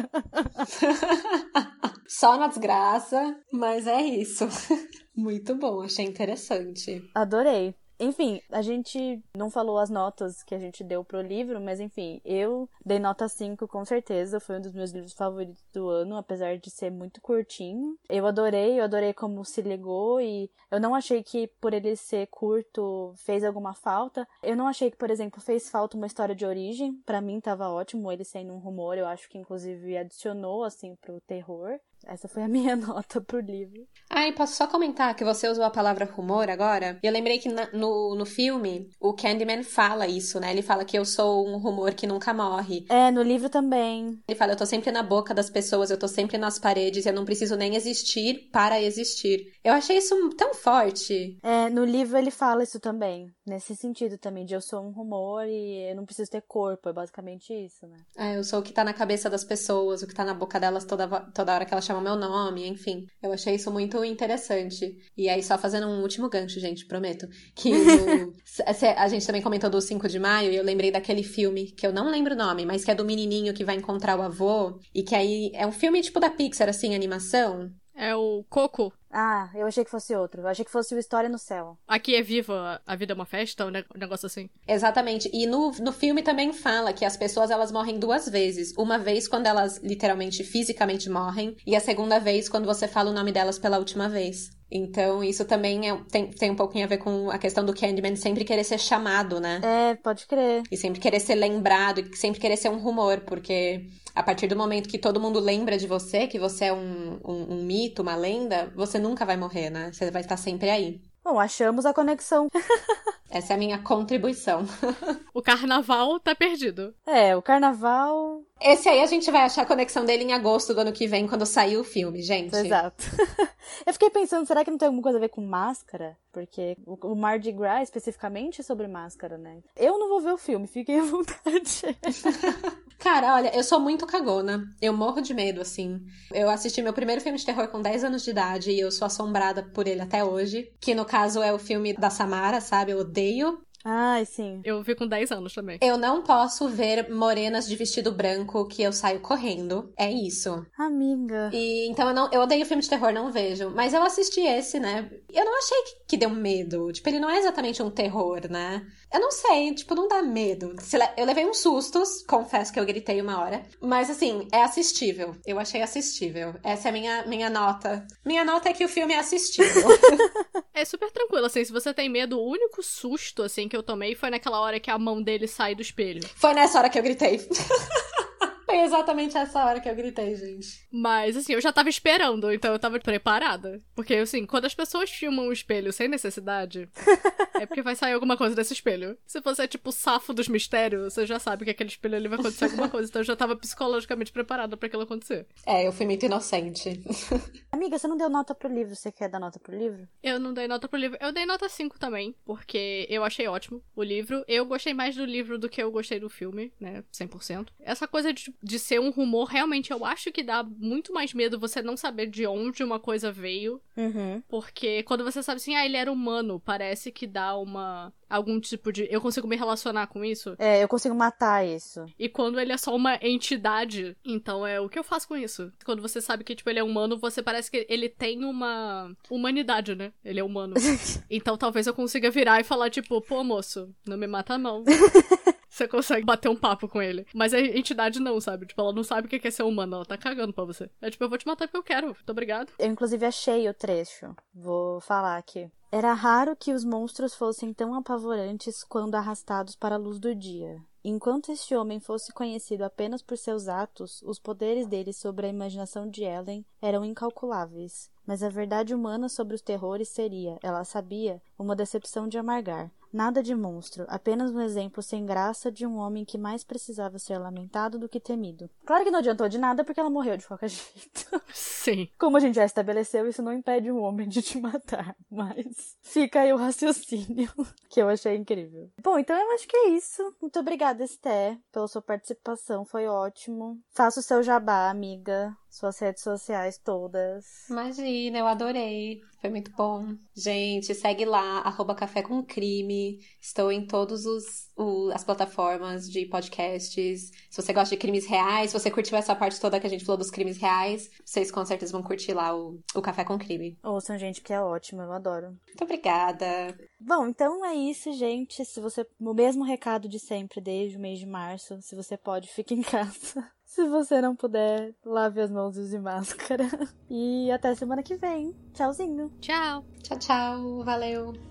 Só na desgraça, mas é isso. Muito bom, achei interessante. Adorei. Enfim, a gente não falou as notas que a gente deu pro livro, mas enfim, eu dei nota cinco com certeza, foi um dos meus livros favoritos do ano, apesar de ser muito curtinho. Eu adorei, eu adorei como se ligou e eu não achei que por ele ser curto fez alguma falta. Eu não achei que, por exemplo, fez falta uma história de origem, pra mim tava ótimo ele sendo um rumor, eu acho que inclusive adicionou assim pro terror. Essa foi a minha nota pro livro. Ah, e posso só comentar que você usou a palavra rumor agora? Eu lembrei que na, no, no filme, o Candyman fala isso, né? Ele fala que eu sou um rumor que nunca morre. É, no livro também. Ele fala, eu tô sempre na boca das pessoas, eu tô sempre nas paredes, eu não preciso nem existir para existir. Eu achei isso tão forte. É, no livro ele fala isso também. Nesse sentido também, de eu sou um rumor e eu não preciso ter corpo. É basicamente isso, né? É, eu sou o que tá na cabeça das pessoas, o que tá na boca delas toda, toda hora que elas chamam meu nome, enfim. Eu achei isso muito interessante. E aí, só fazendo um último gancho, gente, prometo. Que o, a gente também comentou do cinco de maio, e eu lembrei daquele filme, que eu não lembro o nome, mas que é do menininho que vai encontrar o avô. E que aí, é um filme tipo da Pixar, assim, animação. É o Coco. Ah, eu achei que fosse outro. Eu achei que fosse o História no Céu. Aqui é viva, a vida é uma festa, um negócio assim. Exatamente. E no, no filme também fala que as pessoas, elas morrem duas vezes. Uma vez quando elas literalmente, fisicamente morrem. E a segunda vez quando você fala o nome delas pela última vez. Então, isso também é, tem, tem um pouquinho a ver com a questão do Candyman sempre querer ser chamado, né? É, pode crer. E sempre querer ser lembrado, e sempre querer ser um rumor, porque a partir do momento que todo mundo lembra de você, que você é um, um, um mito, uma lenda, você nunca vai morrer, né? Você vai estar sempre aí. Bom, achamos a conexão. Essa é a minha contribuição. O carnaval tá perdido. É, o carnaval... Esse aí a gente vai achar a conexão dele em agosto do ano que vem, quando sair o filme, gente. Exato. Eu fiquei pensando, será que não tem alguma coisa a ver com máscara? Porque o Mardi Gras, especificamente, é sobre máscara, né? Eu não vou ver o filme, fiquem à vontade. Cara, olha, eu sou muito cagona. Eu morro de medo, assim. Eu assisti meu primeiro filme de terror com dez anos de idade e eu sou assombrada por ele até hoje. Que, no caso, é o filme da Samara, sabe? Eu odeio. Ai, sim. Eu vi com dez anos também. Eu não posso ver morenas de vestido branco que eu saio correndo. É isso. Amiga. E então eu não, eu odeio filme de terror, não vejo. Mas eu assisti esse, né? Eu não achei que, que deu medo. Tipo, ele não é exatamente um terror, né? Eu não sei, tipo, não dá medo. Eu levei uns sustos, confesso que eu gritei uma hora. Mas assim, é assistível. Eu achei assistível. Essa é a minha, minha nota. Minha nota é que o filme é assistível. É super tranquilo, assim, se você tem medo, o único susto, assim, que eu tomei foi naquela hora que a mão dele sai do espelho. Foi nessa hora que eu gritei. Foi exatamente essa hora que eu gritei, gente. Mas, assim, eu já tava esperando, então eu tava preparada. Porque, assim, quando as pessoas filmam o espelho sem necessidade, é porque vai sair alguma coisa desse espelho. Se você é, tipo, o safo dos mistérios, você já sabe que aquele espelho ali vai acontecer alguma coisa. Então eu já tava psicologicamente preparada pra aquilo acontecer. É, eu fui muito inocente. Amiga, você não deu nota pro livro? Você quer dar nota pro livro? Eu não dei nota pro livro. Eu dei nota cinco também, porque eu achei ótimo o livro. Eu gostei mais do livro do que eu gostei do filme, né? cem por cento. Essa coisa de, de ser um rumor, realmente, eu acho que dá muito mais medo você não saber de onde uma coisa veio. Uhum. Porque quando você sabe assim, ah, ele era humano, parece que dá uma... algum tipo de... eu consigo me relacionar com isso. É, eu consigo matar isso. E quando ele é só uma entidade, então é o que eu faço com isso? Quando você sabe que, tipo, ele é humano, você parece que ele tem uma humanidade, né? Ele é humano. Então talvez eu consiga virar e falar, tipo, pô, moço, não me mata não. Você consegue bater um papo com ele. Mas a entidade não, sabe? Tipo, ela não sabe o que é ser humano, ela tá cagando pra você. É tipo, eu vou te matar porque eu quero. Muito obrigado. Eu, inclusive, achei o trecho. Vou falar aqui. Era raro que os monstros fossem tão apavorantes quando arrastados para a luz do dia. Enquanto este homem fosse conhecido apenas por seus atos, os poderes dele sobre a imaginação de Ellen eram incalculáveis. mas a verdade humana sobre os terrores seria, ela sabia, uma decepção de amargar. Nada de monstro, apenas um exemplo sem graça de um homem que mais precisava ser lamentado do que temido. Claro que não adiantou de nada porque ela morreu de qualquer jeito. Sim. Como a gente já estabeleceu, isso não impede um homem de te matar, mas fica aí o raciocínio que eu achei incrível. Bom, então eu acho que é isso. Muito obrigada, Esté, pela sua participação, foi ótimo. Faça o seu jabá, amiga. Suas redes sociais todas. Imagina, eu adorei. Foi muito bom. Gente, segue lá, arroba Café com Crime. Estou em todas as plataformas de podcasts. Se você gosta de crimes reais, se você curtiu essa parte toda que a gente falou dos crimes reais, vocês com certeza vão curtir lá o, o Café com Crime. Ouçam, gente, que é ótimo, eu adoro. Muito obrigada. Bom, então é isso, gente. Se você, o mesmo recado de sempre, desde o mês de março, se você pode, fique em casa. Se você não puder, lave as mãos e use máscara. E até semana que vem. Tchauzinho. Tchau. Tchau, tchau. Valeu.